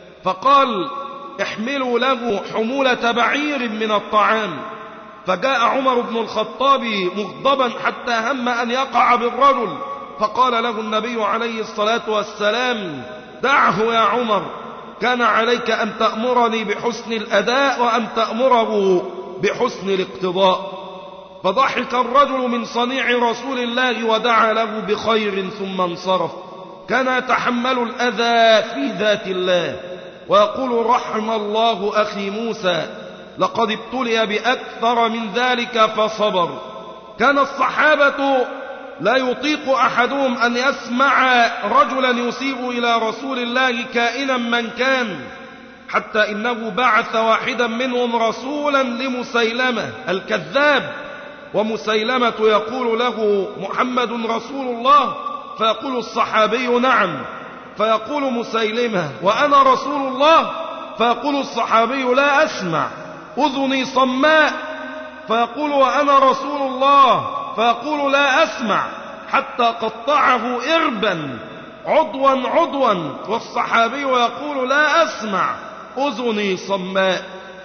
فقال: احملوا له حمولة بعير من الطعام. فجاء عمر بن الخطاب مغضبا حتى هم أن يقع بالرجل، فقال له النبي عليه الصلاة والسلام: دعه يا عمر، كان عليك أن تأمرني بحسن الأداء وأن تأمره بحسن الاقتضاء. فضحك الرجل من صنيع رسول الله ودعا له بخير ثم انصرف. كان يتحمل الأذى في ذات الله ويقول: رحم الله أخي موسى، لقد ابتلي بأكثر من ذلك فصبر. كان الصحابة لا يطيق أحدهم أن يسمع رجلا يسيء إلى رسول الله كائنا من كان، حتى إنه بعث واحدا منهم رسولا لمسيلمة الكذاب، ومسيلمة يقول له: محمد رسول الله، فيقول الصحابي: نعم. فيقول مسيلمة: وأنا رسول الله، فيقول الصحابي: لا أسمع، أذني صماء. فيقول: وأنا رسول الله، فيقول: لا أسمع، حتى قطعه إربا عضوا عضوا، والصحابي يقول: لا أسمع، أذني صماء.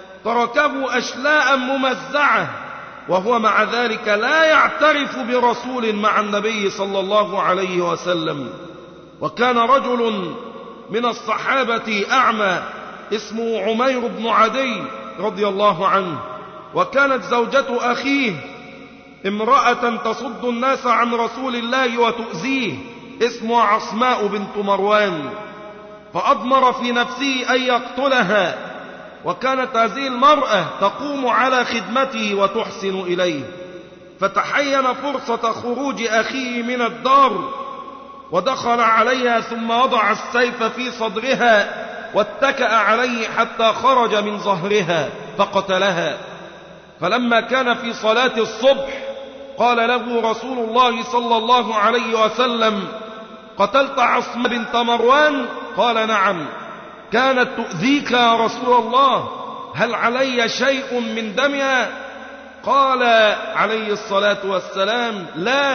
تركه أشلاء ممزعة، وهو مع ذلك لا يعترف برسول مع النبي صلى الله عليه وسلم. وكان رجل من الصحابة أعمى اسمه عمير بن عدي رضي الله عنه، وكانت زوجة أخيه امرأة تصد الناس عن رسول الله وتؤذيه، اسمها عصماء بنت مروان، فأضمر في نفسه أن يقتلها. وكانت هذه المرأة تقوم على خدمته وتحسن إليه، فتحين فرصة خروج أخيه من الدار ودخل عليها، ثم وضع السيف في صدرها واتكأ عليه حتى خرج من ظهرها فقتلها. فلما كان في صلاة الصبح قال له رسول الله صلى الله عليه وسلم: قتلت عصمة بنت مروان؟ قال: نعم. كانت تؤذيك يا رسول الله، هل علي شيء من دمها؟ قال عليه الصلاة والسلام: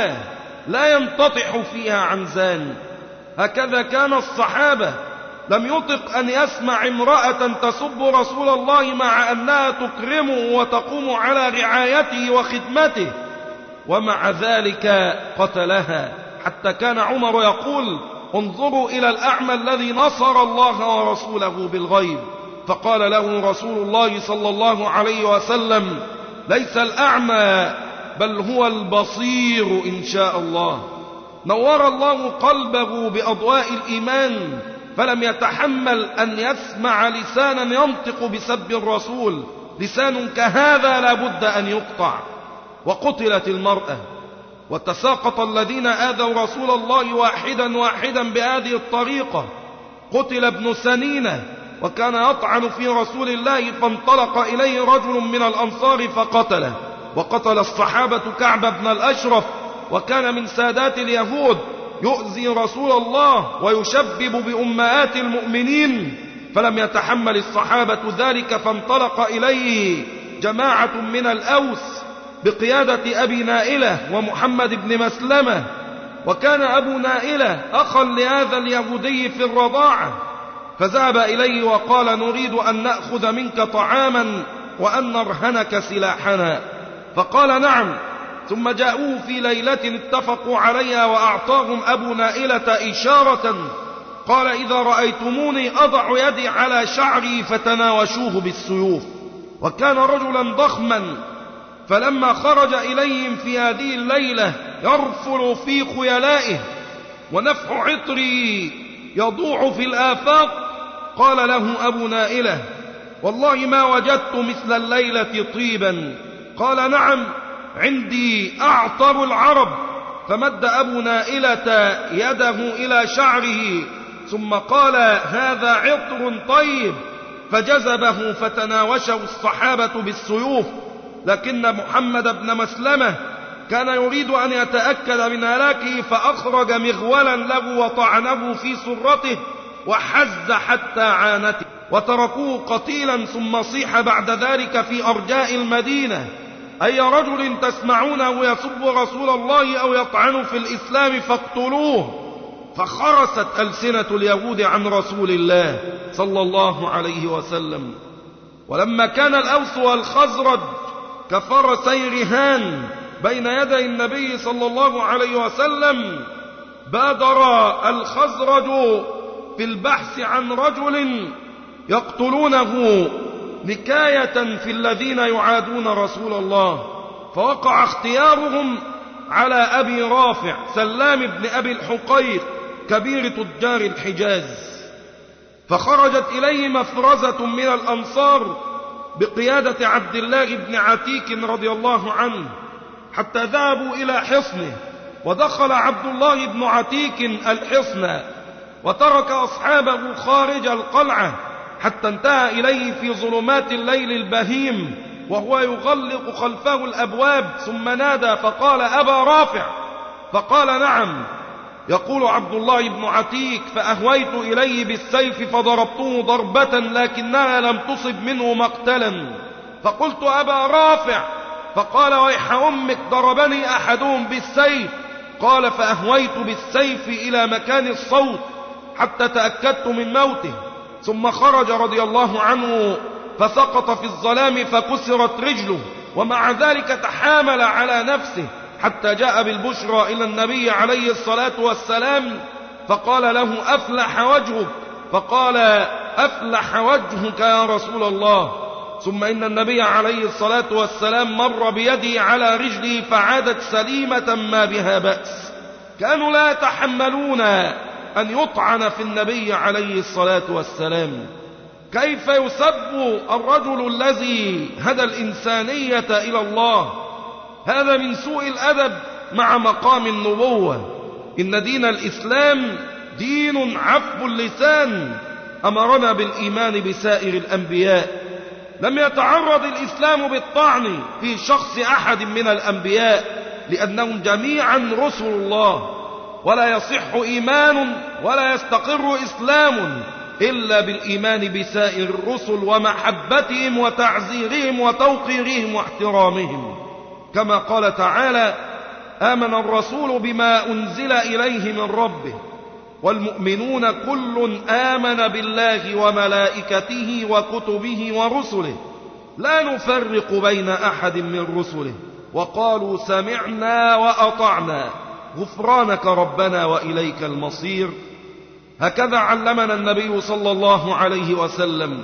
لا ينتطح فيها عنزان. هكذا كان الصحابة، لم يطق أن يسمع امرأة تسب رسول الله مع أنها تكرمه وتقوم على رعايته وخدمته، ومع ذلك قتلها. حتى كان عمر يقول: انظروا إلى الأعمى الذي نصر الله ورسوله بالغيب. فقال له رسول الله صلى الله عليه وسلم: ليس الأعمى بل هو البصير إن شاء الله. نور الله قلبه بأضواء الإيمان، فلم يتحمل أن يسمع لسانا ينطق بسب الرسول. لسان كهذا لا بد أن يقطع. وقتلت المرأة، وتساقط الذين آذوا رسول الله واحدا واحدا بهذه الطريقة. قتل ابن سنينة، وكان يطعن في رسول الله، فانطلق إليه رجل من الأنصار فقتله. وقتل الصحابة كعب بن الأشرف، وكان من سادات اليهود، يؤذي رسول الله ويشبب بأمهات المؤمنين، فلم يتحمل الصحابة ذلك، فانطلق إليه جماعة من الأوس بقيادة أبي نائلة ومحمد بن مسلمة. وكان أبو نائلة أخا لهذا اليهودي في الرضاعة، فذهب إليه وقال: نريد أن نأخذ منك طعاما وأن نرهنك سلاحنا. فقال: نعم. ثم جاءوه في ليلة اتفقوا عليها، وأعطاهم أبو نائلة إشارة، قال: إذا رأيتموني أضع يدي على شعري فتناوشوه بالسيوف. وكان رجلا ضخما، فلما خرج إليهم في هذه الليلة يرفل في خيلائه ونفح عطري يضوع في الآفاق، قال له أبو نائلة: والله ما وجدت مثل الليلة طيبا. قال: نعم، عندي أعطر العرب. فمد أبو نائلة يده إلى شعره ثم قال: هذا عطر طيب، فجذبه فتناوشه الصحابة بالسيوف. لكن محمد بن مسلمة كان يريد أن يتأكد من هلاكه، فأخرج مغولا له وطعنه في سرته وحز حتى عانته، وتركوه قتيلا، ثم صيح بعد ذلك في أرجاء المدينة: أي رجل تسمعونه يسب رسول الله أو يطعن في الإسلام فاقتلوه. فخرست ألسنة اليهود عن رسول الله صلى الله عليه وسلم. ولما كان الأوس والخزرج كفرسي رهان بين يدي النبي صلى الله عليه وسلم، بادر الخزرج في البحث عن رجل يقتلونه نكاية في الذين يعادون رسول الله، فوقع اختيارهم على أبي رافع سلام بن أبي الحقيق كبير تجار الحجاز. فخرجت إليه مفرزة من الأنصار بقيادة عبد الله بن عتيك رضي الله عنه، حتى ذهبوا إلى حصنه، ودخل عبد الله بن عتيك الحصن وترك أصحابه خارج القلعة حتى انتهى إليه في ظلمات الليل البهيم وهو يغلق خلفه الأبواب، ثم نادى فقال: أبا رافع؟ فقال: نعم. يقول عبد الله بن عتيك: فأهويت إليه بالسيف فضربته ضربة لكنها لم تصب منه مقتلا، فقلت: أبا رافع؟ فقال: ويح أمك، ضربني أحدهم بالسيف. قال: فأهويت بالسيف إلى مكان الصوت حتى تأكدت من موته، ثم خرج رضي الله عنه فسقط في الظلام فكسرت رجله، ومع ذلك تحامل على نفسه حتى جاء بالبشرى إلى النبي عليه الصلاة والسلام، فقال له: أفلح وجهك. فقال: أفلح وجهك يا رسول الله. ثم إن النبي عليه الصلاة والسلام مر بيده على رجله فعادت سليمة ما بها بأس. كانوا لا يتحملون أن يطعن في النبي عليه الصلاة والسلام. كيف يسب الرجل الذي هدى الإنسانية إلى الله؟ هذا من سوء الأدب مع مقام النبوة. إن دين الإسلام دين عفو اللسان، أمرنا بالإيمان بسائر الأنبياء. لم يتعرض الإسلام بالطعن في شخص أحد من الأنبياء، لأنهم جميعا رسل الله، ولا يصح إيمان ولا يستقر إسلام إلا بالإيمان بسائر الرسل ومحبتهم وتعزيرهم وتوقيرهم واحترامهم. كما قال تعالى: آمن الرسول بما أنزل إليه من ربه والمؤمنون كل آمن بالله وملائكته وكتبه ورسله لا نفرق بين أحد من رسله وقالوا سمعنا وأطعنا غفرانك ربنا وإليك المصير. هكذا علمنا النبي صلى الله عليه وسلم،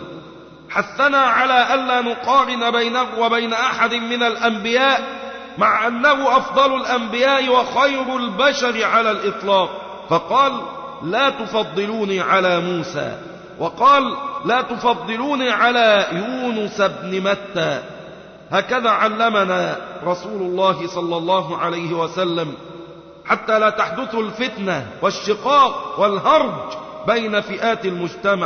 حثنا على ألا نقارن بينه وبين أحد من الأنبياء، مع أنه أفضل الأنبياء وخير البشر على الإطلاق، فقال: لا تفضلوني على موسى، وقال: لا تفضلوني على يونس بن متى. هكذا علمنا رسول الله صلى الله عليه وسلم، حتى لا تحدث الفتنة والشقاق والهرج بين فئات المجتمع.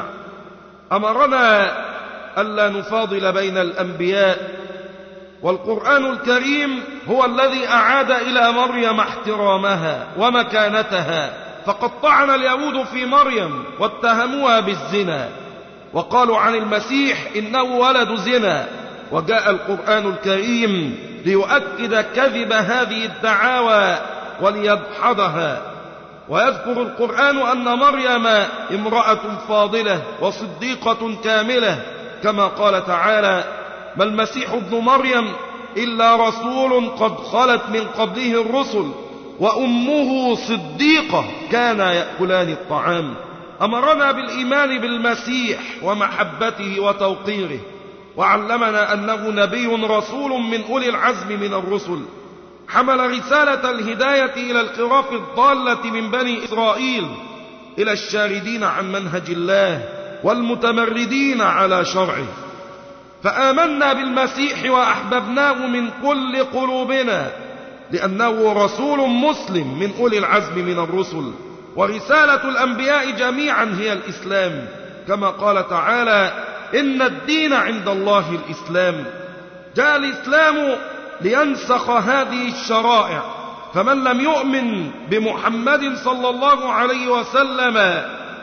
أمرنا ألا نفاضل بين الأنبياء، والقرآن الكريم هو الذي أعاد إلى مريم احترامها ومكانتها، فقد طعن اليهود في مريم واتهموها بالزنا، وقالوا عن المسيح إنه ولد زنا، وجاء القرآن الكريم ليؤكد كذب هذه الدعاوى وليدحضها. ويذكر القرآن أن مريم امرأة فاضلة وصديقة كاملة، كما قال تعالى: ما المسيح ابن مريم إلا رسول قد خلت من قبله الرسل وأمه صديقة كانا يأكلان الطعام. أمرنا بالإيمان بالمسيح ومحبته وتوقيره، وعلمنا أنه نبي رسول من أولي العزم من الرسل، حمل رسالة الهداية إلى الخراف الضالة من بني إسرائيل، إلى الشاردين عن منهج الله والمتمردين على شرعه. فآمنا بالمسيح وأحببناه من كل قلوبنا، لأنه رسول مسلم من أولي العزم من الرسل. ورسالة الأنبياء جميعا هي الإسلام، كما قال تعالى: إن الدين عند الله الإسلام. جاء الإسلام لينسخ هذه الشرائع، فمن لم يؤمن بمحمد صلى الله عليه وسلم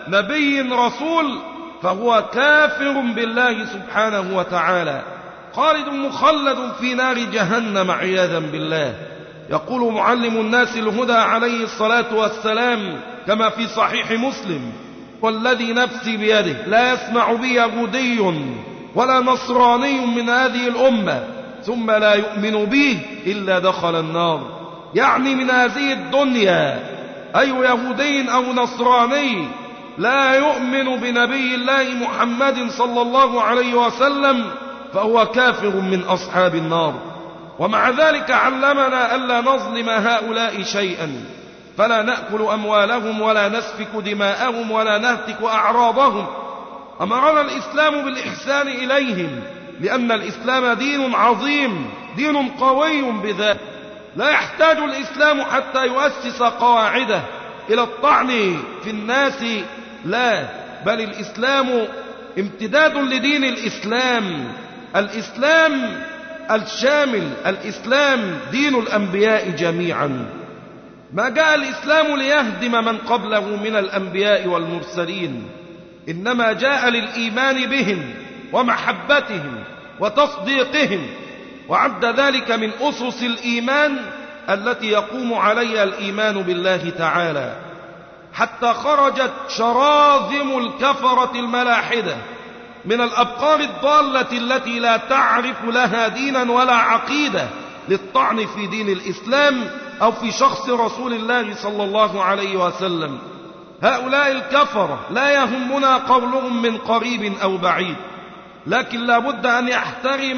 نبي رسول فهو كافر بالله سبحانه وتعالى، خالد مخلد في نار جهنم عياذا بالله. يقول معلم الناس الهدى عليه الصلاة والسلام كما في صحيح مسلم: والذي نفسي بيده لا يسمع بي يهودي ولا نصراني من هذه الأمة ثم لا يؤمن به إلا دخل النار. يعني من هذه الدنيا أي يهودي أو نصراني لا يؤمن بنبي الله محمد صلى الله عليه وسلم فهو كافر من أصحاب النار. ومع ذلك علمنا ألا نظلم هؤلاء شيئا، فلا نأكل أموالهم ولا نسفك دماءهم ولا نهتك أعراضهم. أمرنا الإسلام بالإحسان إليهم، لأن الإسلام دين عظيم، دين قوي بذات، لا يحتاج الإسلام حتى يؤسس قواعده إلى الطعن في الناس، لا، بل الإسلام امتداد لدين الإسلام، الإسلام الشامل، الإسلام دين الأنبياء جميعا. ما جاء الإسلام ليهدم من قبله من الأنبياء والمرسلين، إنما جاء للإيمان بهم ومحبتهم وتصديقهم، وعد ذلك من أسس الإيمان التي يقوم عليها الإيمان بالله تعالى، حتى خرجت شراذم الكفرة الملاحدة من الأبقار الضالة التي لا تعرف لها دينا ولا عقيدة للطعن في دين الإسلام أو في شخص رسول الله صلى الله عليه وسلم. هؤلاء الكفرة لا يهمنا قولهم من قريب أو بعيد، لكن لا بد أن يحترم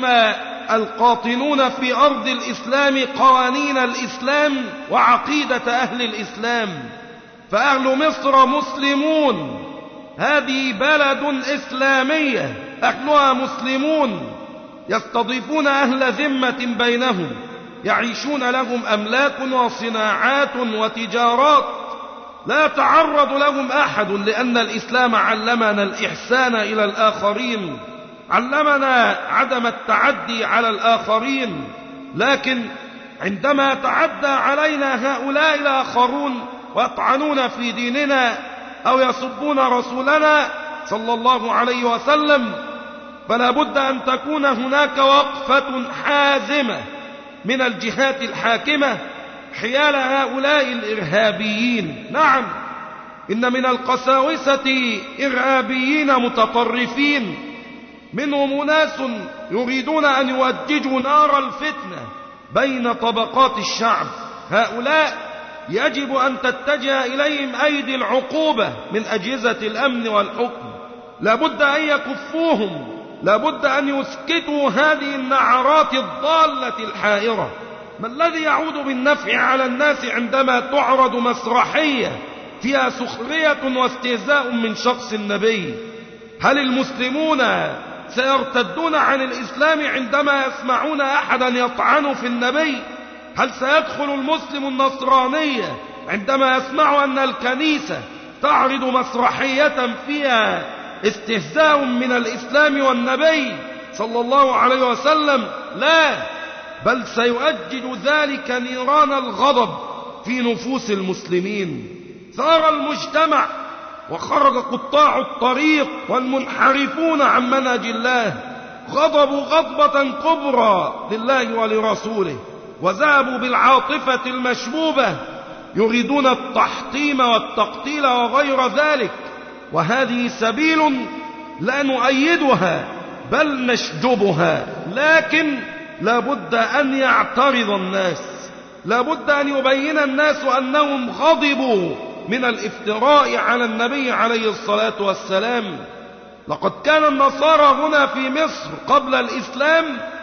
القاطنون في أرض الإسلام قوانين الإسلام وعقيدة أهل الإسلام. فأهل مصر مسلمون، هذه بلد إسلامية، أهلها مسلمون، يستضيفون أهل ذمة بينهم، يعيشون لهم أملاك وصناعات وتجارات، لا يتعرض لهم أحد، لأن الإسلام علمنا الإحسان إلى الآخرين، علمنا عدم التعدي على الآخرين. لكن عندما يتعدى علينا هؤلاء الآخرون ويطعنون في ديننا أو يسبون رسولنا صلى الله عليه وسلم، فلا بد أن تكون هناك وقفة حازمة من الجهات الحاكمة حيال هؤلاء الإرهابيين. نعم، إن من القساوسة إرهابيين متطرفين، منهم أناس يريدون أن يوججوا نار الفتنة بين طبقات الشعب. هؤلاء يجب أن تتجه إليهم أيدي العقوبة من أجهزة الأمن والحكم، لابد أن يكفوهم، لابد أن يسكتوا هذه النعرات الضالة الحائرة. ما الذي يعود بالنفع على الناس عندما تعرض مسرحية فيها سخرية واستهزاء من شخص النبي؟ هل المسلمون سيرتدون عن الإسلام عندما يسمعون أحدا يطعن في النبي؟ هل سيدخل المسلم النصرانية عندما يسمع أن الكنيسة تعرض مسرحية فيها استهزاء من الإسلام والنبي صلى الله عليه وسلم؟ لا، بل سيؤجج ذلك نيران الغضب في نفوس المسلمين. ثار المجتمع وخرج قطاع الطريق والمنحرفون عن منهج الله، غضبوا غضبة كبرى لله ولرسوله، وذهبوا بالعاطفة المشبوبة يريدون التحطيم والتقتيل وغير ذلك. وهذه سبيل لا نؤيدها بل نشجبها، لكن لا بد أن يعترض الناس، لا بد أن يبين الناس أنهم غضبوا من الافتراء على النبي عليه الصلاة والسلام. لقد كان النصارى هنا في مصر قبل الإسلام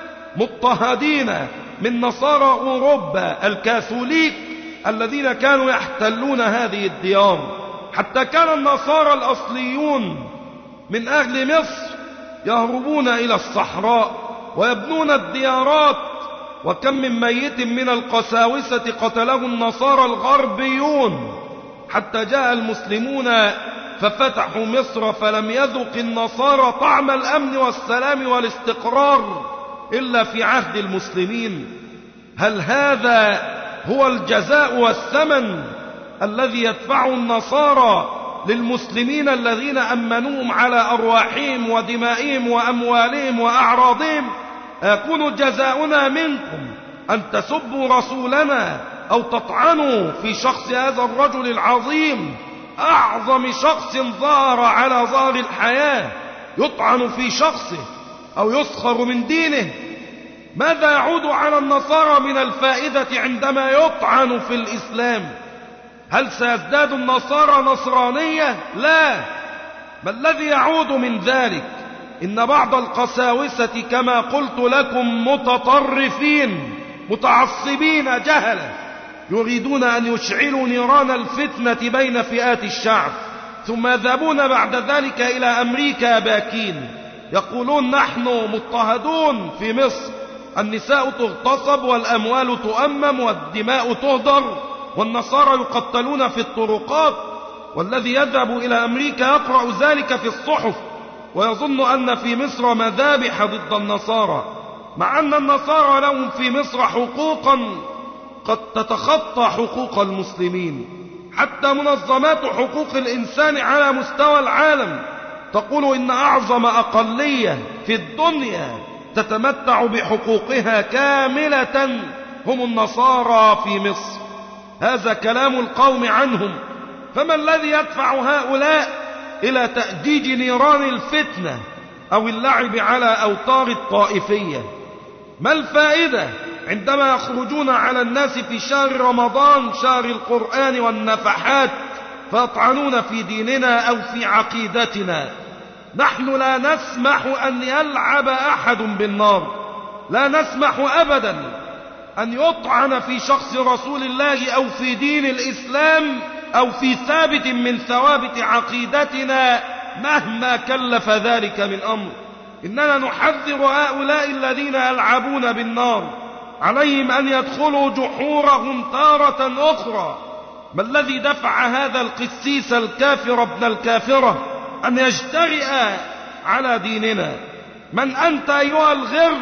مضطهدين من نصارى أوروبا الكاثوليك الذين كانوا يحتلون هذه الديار، حتى كان النصارى الأصليون من أهل مصر يهربون إلى الصحراء ويبنون الديارات. وكم من ميت من القساوسة قتله النصارى الغربيون، حتى جاء المسلمون ففتحوا مصر، فلم يذق النصارى طعم الأمن والسلام والاستقرار إلا في عهد المسلمين. هل هذا هو الجزاء والثمن الذي يدفعه النصارى للمسلمين الذين أمنوهم على أرواحهم ودمائهم وأموالهم وأعراضهم: أيكون جزاؤنا منكم أن تسبوا رسولنا أو تطعنوا في شخص هذا الرجل العظيم، أعظم شخص ظهر على ظهر الحياة، يطعن في شخصه أو يسخر من دينه؟ ماذا يعود على النصارى من الفائدة عندما يطعن في الإسلام؟ هل سيزداد النصارى نصرانية؟ لا. ما الذي يعود من ذلك؟ إن بعض القساوسة كما قلت لكم متطرفين متعصبين جهلة، يريدون أن يشعلوا نيران الفتنة بين فئات الشعب، ثم يذهبون بعد ذلك إلى أمريكا باكين، يقولون: نحن مضطهدون في مصر، النساء تغتصب والأموال تؤمم والدماء تهدر والنصارى يقتلون في الطرقات. والذي يذهب إلى أمريكا يقرأ ذلك في الصحف ويظن أن في مصر مذابح ضد النصارى، مع أن النصارى لهم في مصر حقوقا قد تتخطى حقوق المسلمين. حتى منظمات حقوق الإنسان على مستوى العالم تقول إن أعظم أقلية في الدنيا تتمتع بحقوقها كاملة هم النصارى في مصر. هذا كلام القوم عنهم. فما الذي يدفع هؤلاء إلى تأجيج نيران الفتنة أو اللعب على أوتار الطائفية؟ ما الفائدة عندما يخرجون على الناس في شهر رمضان، شهر القرآن والنفحات، فيطعنون في ديننا أو في عقيدتنا؟ نحن لا نسمح أن يلعب أحد بالنار، لا نسمح أبدا أن يطعن في شخص رسول الله أو في دين الإسلام أو في ثابت من ثوابت عقيدتنا مهما كلف ذلك من أمر. إننا نحذر هؤلاء الذين يلعبون بالنار، عليهم أن يدخلوا جحورهم تارة أخرى. ما الذي دفع هذا القسيس الكافر ابن الكافرة أن يجترئ على ديننا؟ من أنت أيها الغر؟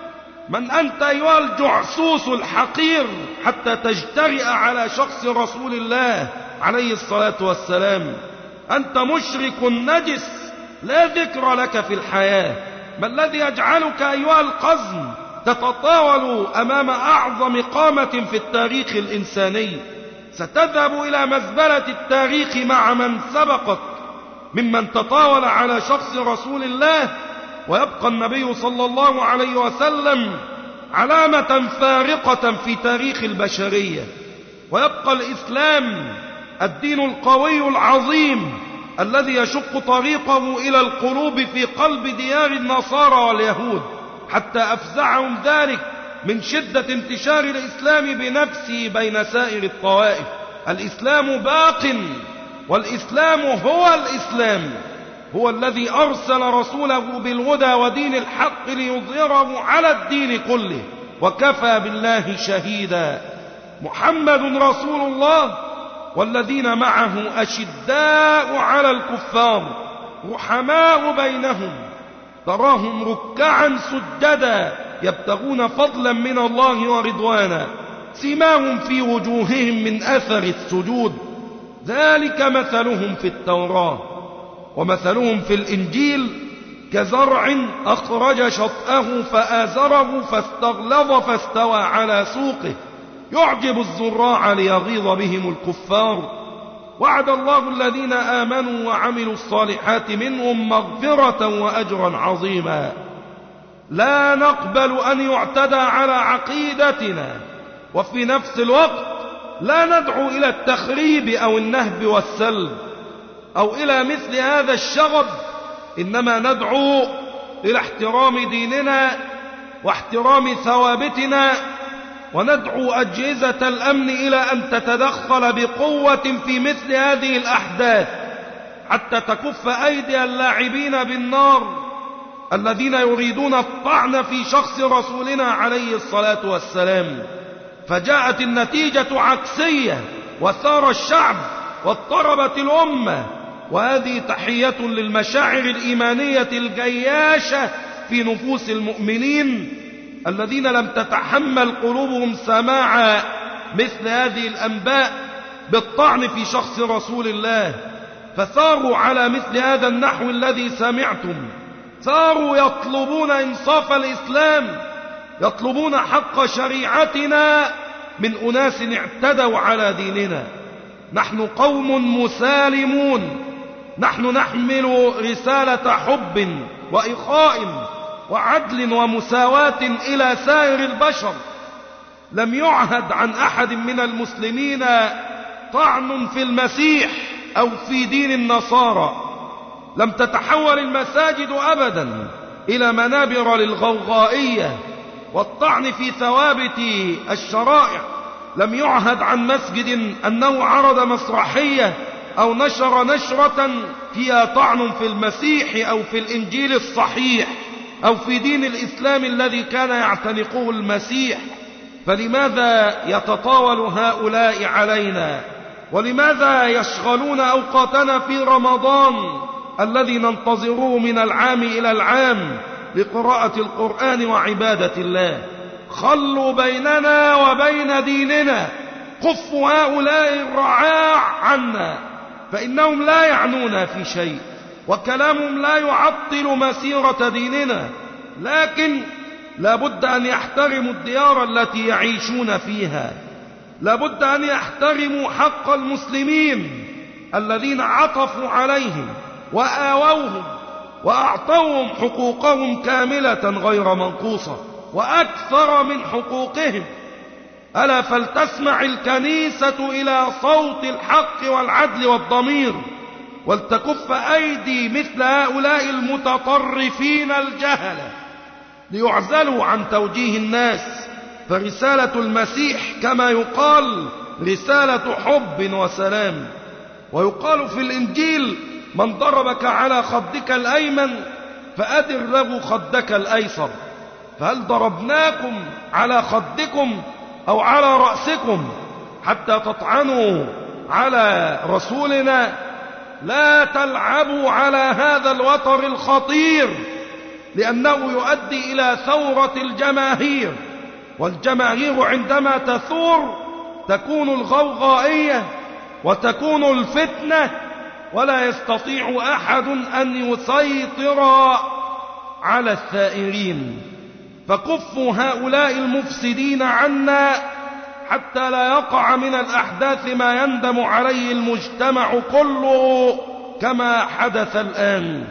من أنت أيها الجعسوس الحقير حتى تجترئ على شخص رسول الله عليه الصلاة والسلام؟ أنت مشرك نجس لا ذكر لك في الحياة. ما الذي يجعلك أيها القزم تتطاول أمام أعظم قامة في التاريخ الإنساني؟ ستذهب إلى مزبلة التاريخ مع من سبقك ممن تطاول على شخص رسول الله، ويبقى النبي صلى الله عليه وسلم علامة فارقة في تاريخ البشرية، ويبقى الإسلام الدين القوي العظيم الذي يشق طريقه إلى القلوب في قلب ديار النصارى واليهود، حتى أفزعهم ذلك من شدة انتشار الإسلام بنفسه بين سائر الطوائف. الإسلام باق، والإسلام هو الإسلام، هو الذي أرسل رسوله بالهدى ودين الحق ليظهره على الدين كله، وكفى بالله شهيدا. محمد رسول الله، والذين معه أشداء على الكفار رحماء بينهم، تراهم ركعا سجدا يبتغون فضلا من الله ورضوانا، سيماهم في وجوههم من أثر السجود، ذلك مثلهم في التوراة ومثلهم في الإنجيل كزرع أخرج شطأه فآزره فاستغلظ فاستوى على سوقه يعجب الزراع ليغيظ بهم الكفار. وعد الله الذين آمنوا وعملوا الصالحات منهم مغفرة وأجرا عظيما. لا نقبل أن يعتدى على عقيدتنا، وفي نفس الوقت لا ندعو إلى التخريب أو النهب والسلب أو إلى مثل هذا الشغب، إنما ندعو إلى احترام ديننا واحترام ثوابتنا، وندعو أجهزة الأمن إلى أن تتدخل بقوة في مثل هذه الأحداث حتى تكف أيدي اللاعبين بالنار الذين يريدون الطعن في شخص رسولنا عليه الصلاة والسلام. فجاءت النتيجة عكسية، وثار الشعب واضطربت الأمة، وهذه تحية للمشاعر الإيمانية الجياشة في نفوس المؤمنين الذين لم تتحمل قلوبهم سماع مثل هذه الأنباء بالطعن في شخص رسول الله. فثاروا على مثل هذا النحو الذي سمعتم، ثاروا يطلبون إنصاف الإسلام، يطلبون حق شريعتنا من أناس اعتدوا على ديننا. نحن قوم مسالمون، نحن نحمل رسالة حب وإخاء وعدل ومساواة إلى سائر البشر. لم يعهد عن أحد من المسلمين طعن في المسيح أو في دين النصارى. لم تتحول المساجد أبدا إلى منابر للغوغائية والطعن في ثوابت الشرائع. لم يعهد عن مسجد أنه عرض مسرحية أو نشر نشرة فيها طعن في المسيح أو في الإنجيل الصحيح أو في دين الإسلام الذي كان يعتنقه المسيح. فلماذا يتطاول هؤلاء علينا؟ ولماذا يشغلون أوقاتنا في رمضان الذي ننتظره من العام إلى العام لقراءة القرآن وعبادة الله؟ خلوا بيننا وبين ديننا، كفوا هؤلاء الرعاع عنا، فإنهم لا يعنون في شيء وكلامهم لا يعطل مسيرة ديننا. لكن لا بد أن يحترموا الديار التي يعيشون فيها، لا بد أن يحترموا حق المسلمين الذين عطفوا عليهم وآووهم وأعطوهم حقوقهم كاملة غير منقوصة وأكثر من حقوقهم. ألا فلتسمع الكنيسة إلى صوت الحق والعدل والضمير، ولتكف أيدي مثل هؤلاء المتطرفين الجهلة ليعزلوا عن توجيه الناس. فرسالة المسيح كما يقال رسالة حب وسلام. ويقال في الإنجيل: من ضربك على خدك الأيمن فأدر له خدك الأيسر. فهل ضربناكم على خدكم أو على رأسكم حتى تطعنوا على رسولنا؟ لا تلعبوا على هذا الوتر الخطير، لأنه يؤدي إلى ثورة الجماهير، والجماهير عندما تثور تكون الغوغائية وتكون الفتنة، ولا يستطيع أحد أن يسيطر على الثائرين. فكفوا هؤلاء المفسدين عنا حتى لا يقع من الأحداث ما يندم عليه المجتمع كله كما حدث الآن.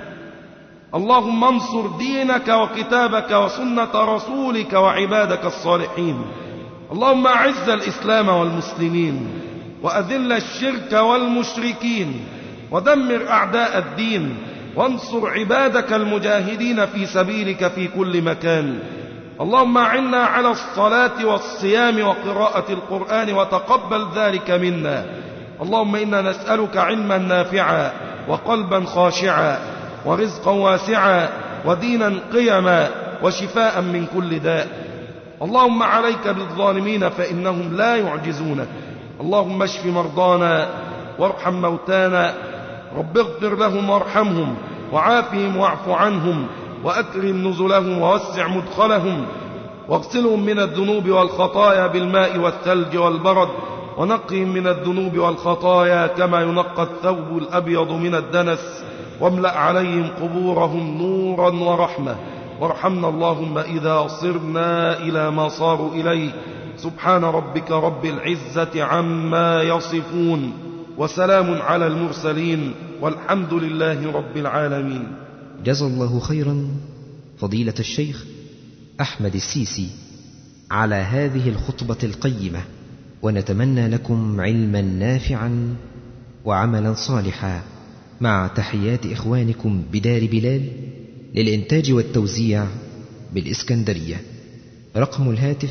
اللهم انصر دينك وكتابك وسنة رسولك وعبادك الصالحين. اللهم أعز الإسلام والمسلمين، وأذل الشرك والمشركين، ودمر أعداء الدين، وانصر عبادك المجاهدين في سبيلك في كل مكان. اللهم أعنا على الصلاة والصيام وقراءة القرآن، وتقبل ذلك منا. اللهم إنا نسألك علما نافعا وقلبا خاشعا ورزقا واسعا ودينا قيما وشفاء من كل داء. اللهم عليك بالظالمين فإنهم لا يعجزونك. اللهم اشف مرضانا وارحم موتانا، رب اغفر لهم وارحمهم وعافهم واعف عنهم وأكرم نزلهم ووسع مدخلهم، واغسلهم من الذنوب والخطايا بالماء والثلج والبرد، ونقهم من الذنوب والخطايا كما ينقى الثوب الأبيض من الدنس، واملأ عليهم قبورهم نورا ورحمة. وارحمنا اللهم إذا صرنا إلى ما صاروا إليه. سبحان ربك رب العزة عما يصفون، وسلام على المرسلين، والحمد لله رب العالمين. جزا الله خيرا فضيلة الشيخ أحمد السيسي على هذه الخطبة القيمة، ونتمنى لكم علما نافعا وعملا صالحا، مع تحيات إخوانكم بدار بلال للإنتاج والتوزيع بالإسكندرية. رقم الهاتف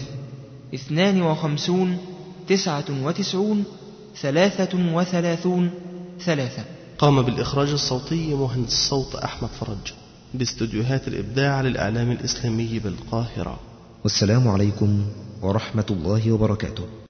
52 99 33 3. قام بالإخراج الصوتي مهندس الصوت أحمد فرج، باستديوهات الإبداع للإعلام الإسلامي بالقاهرة. والسلام عليكم ورحمة الله وبركاته.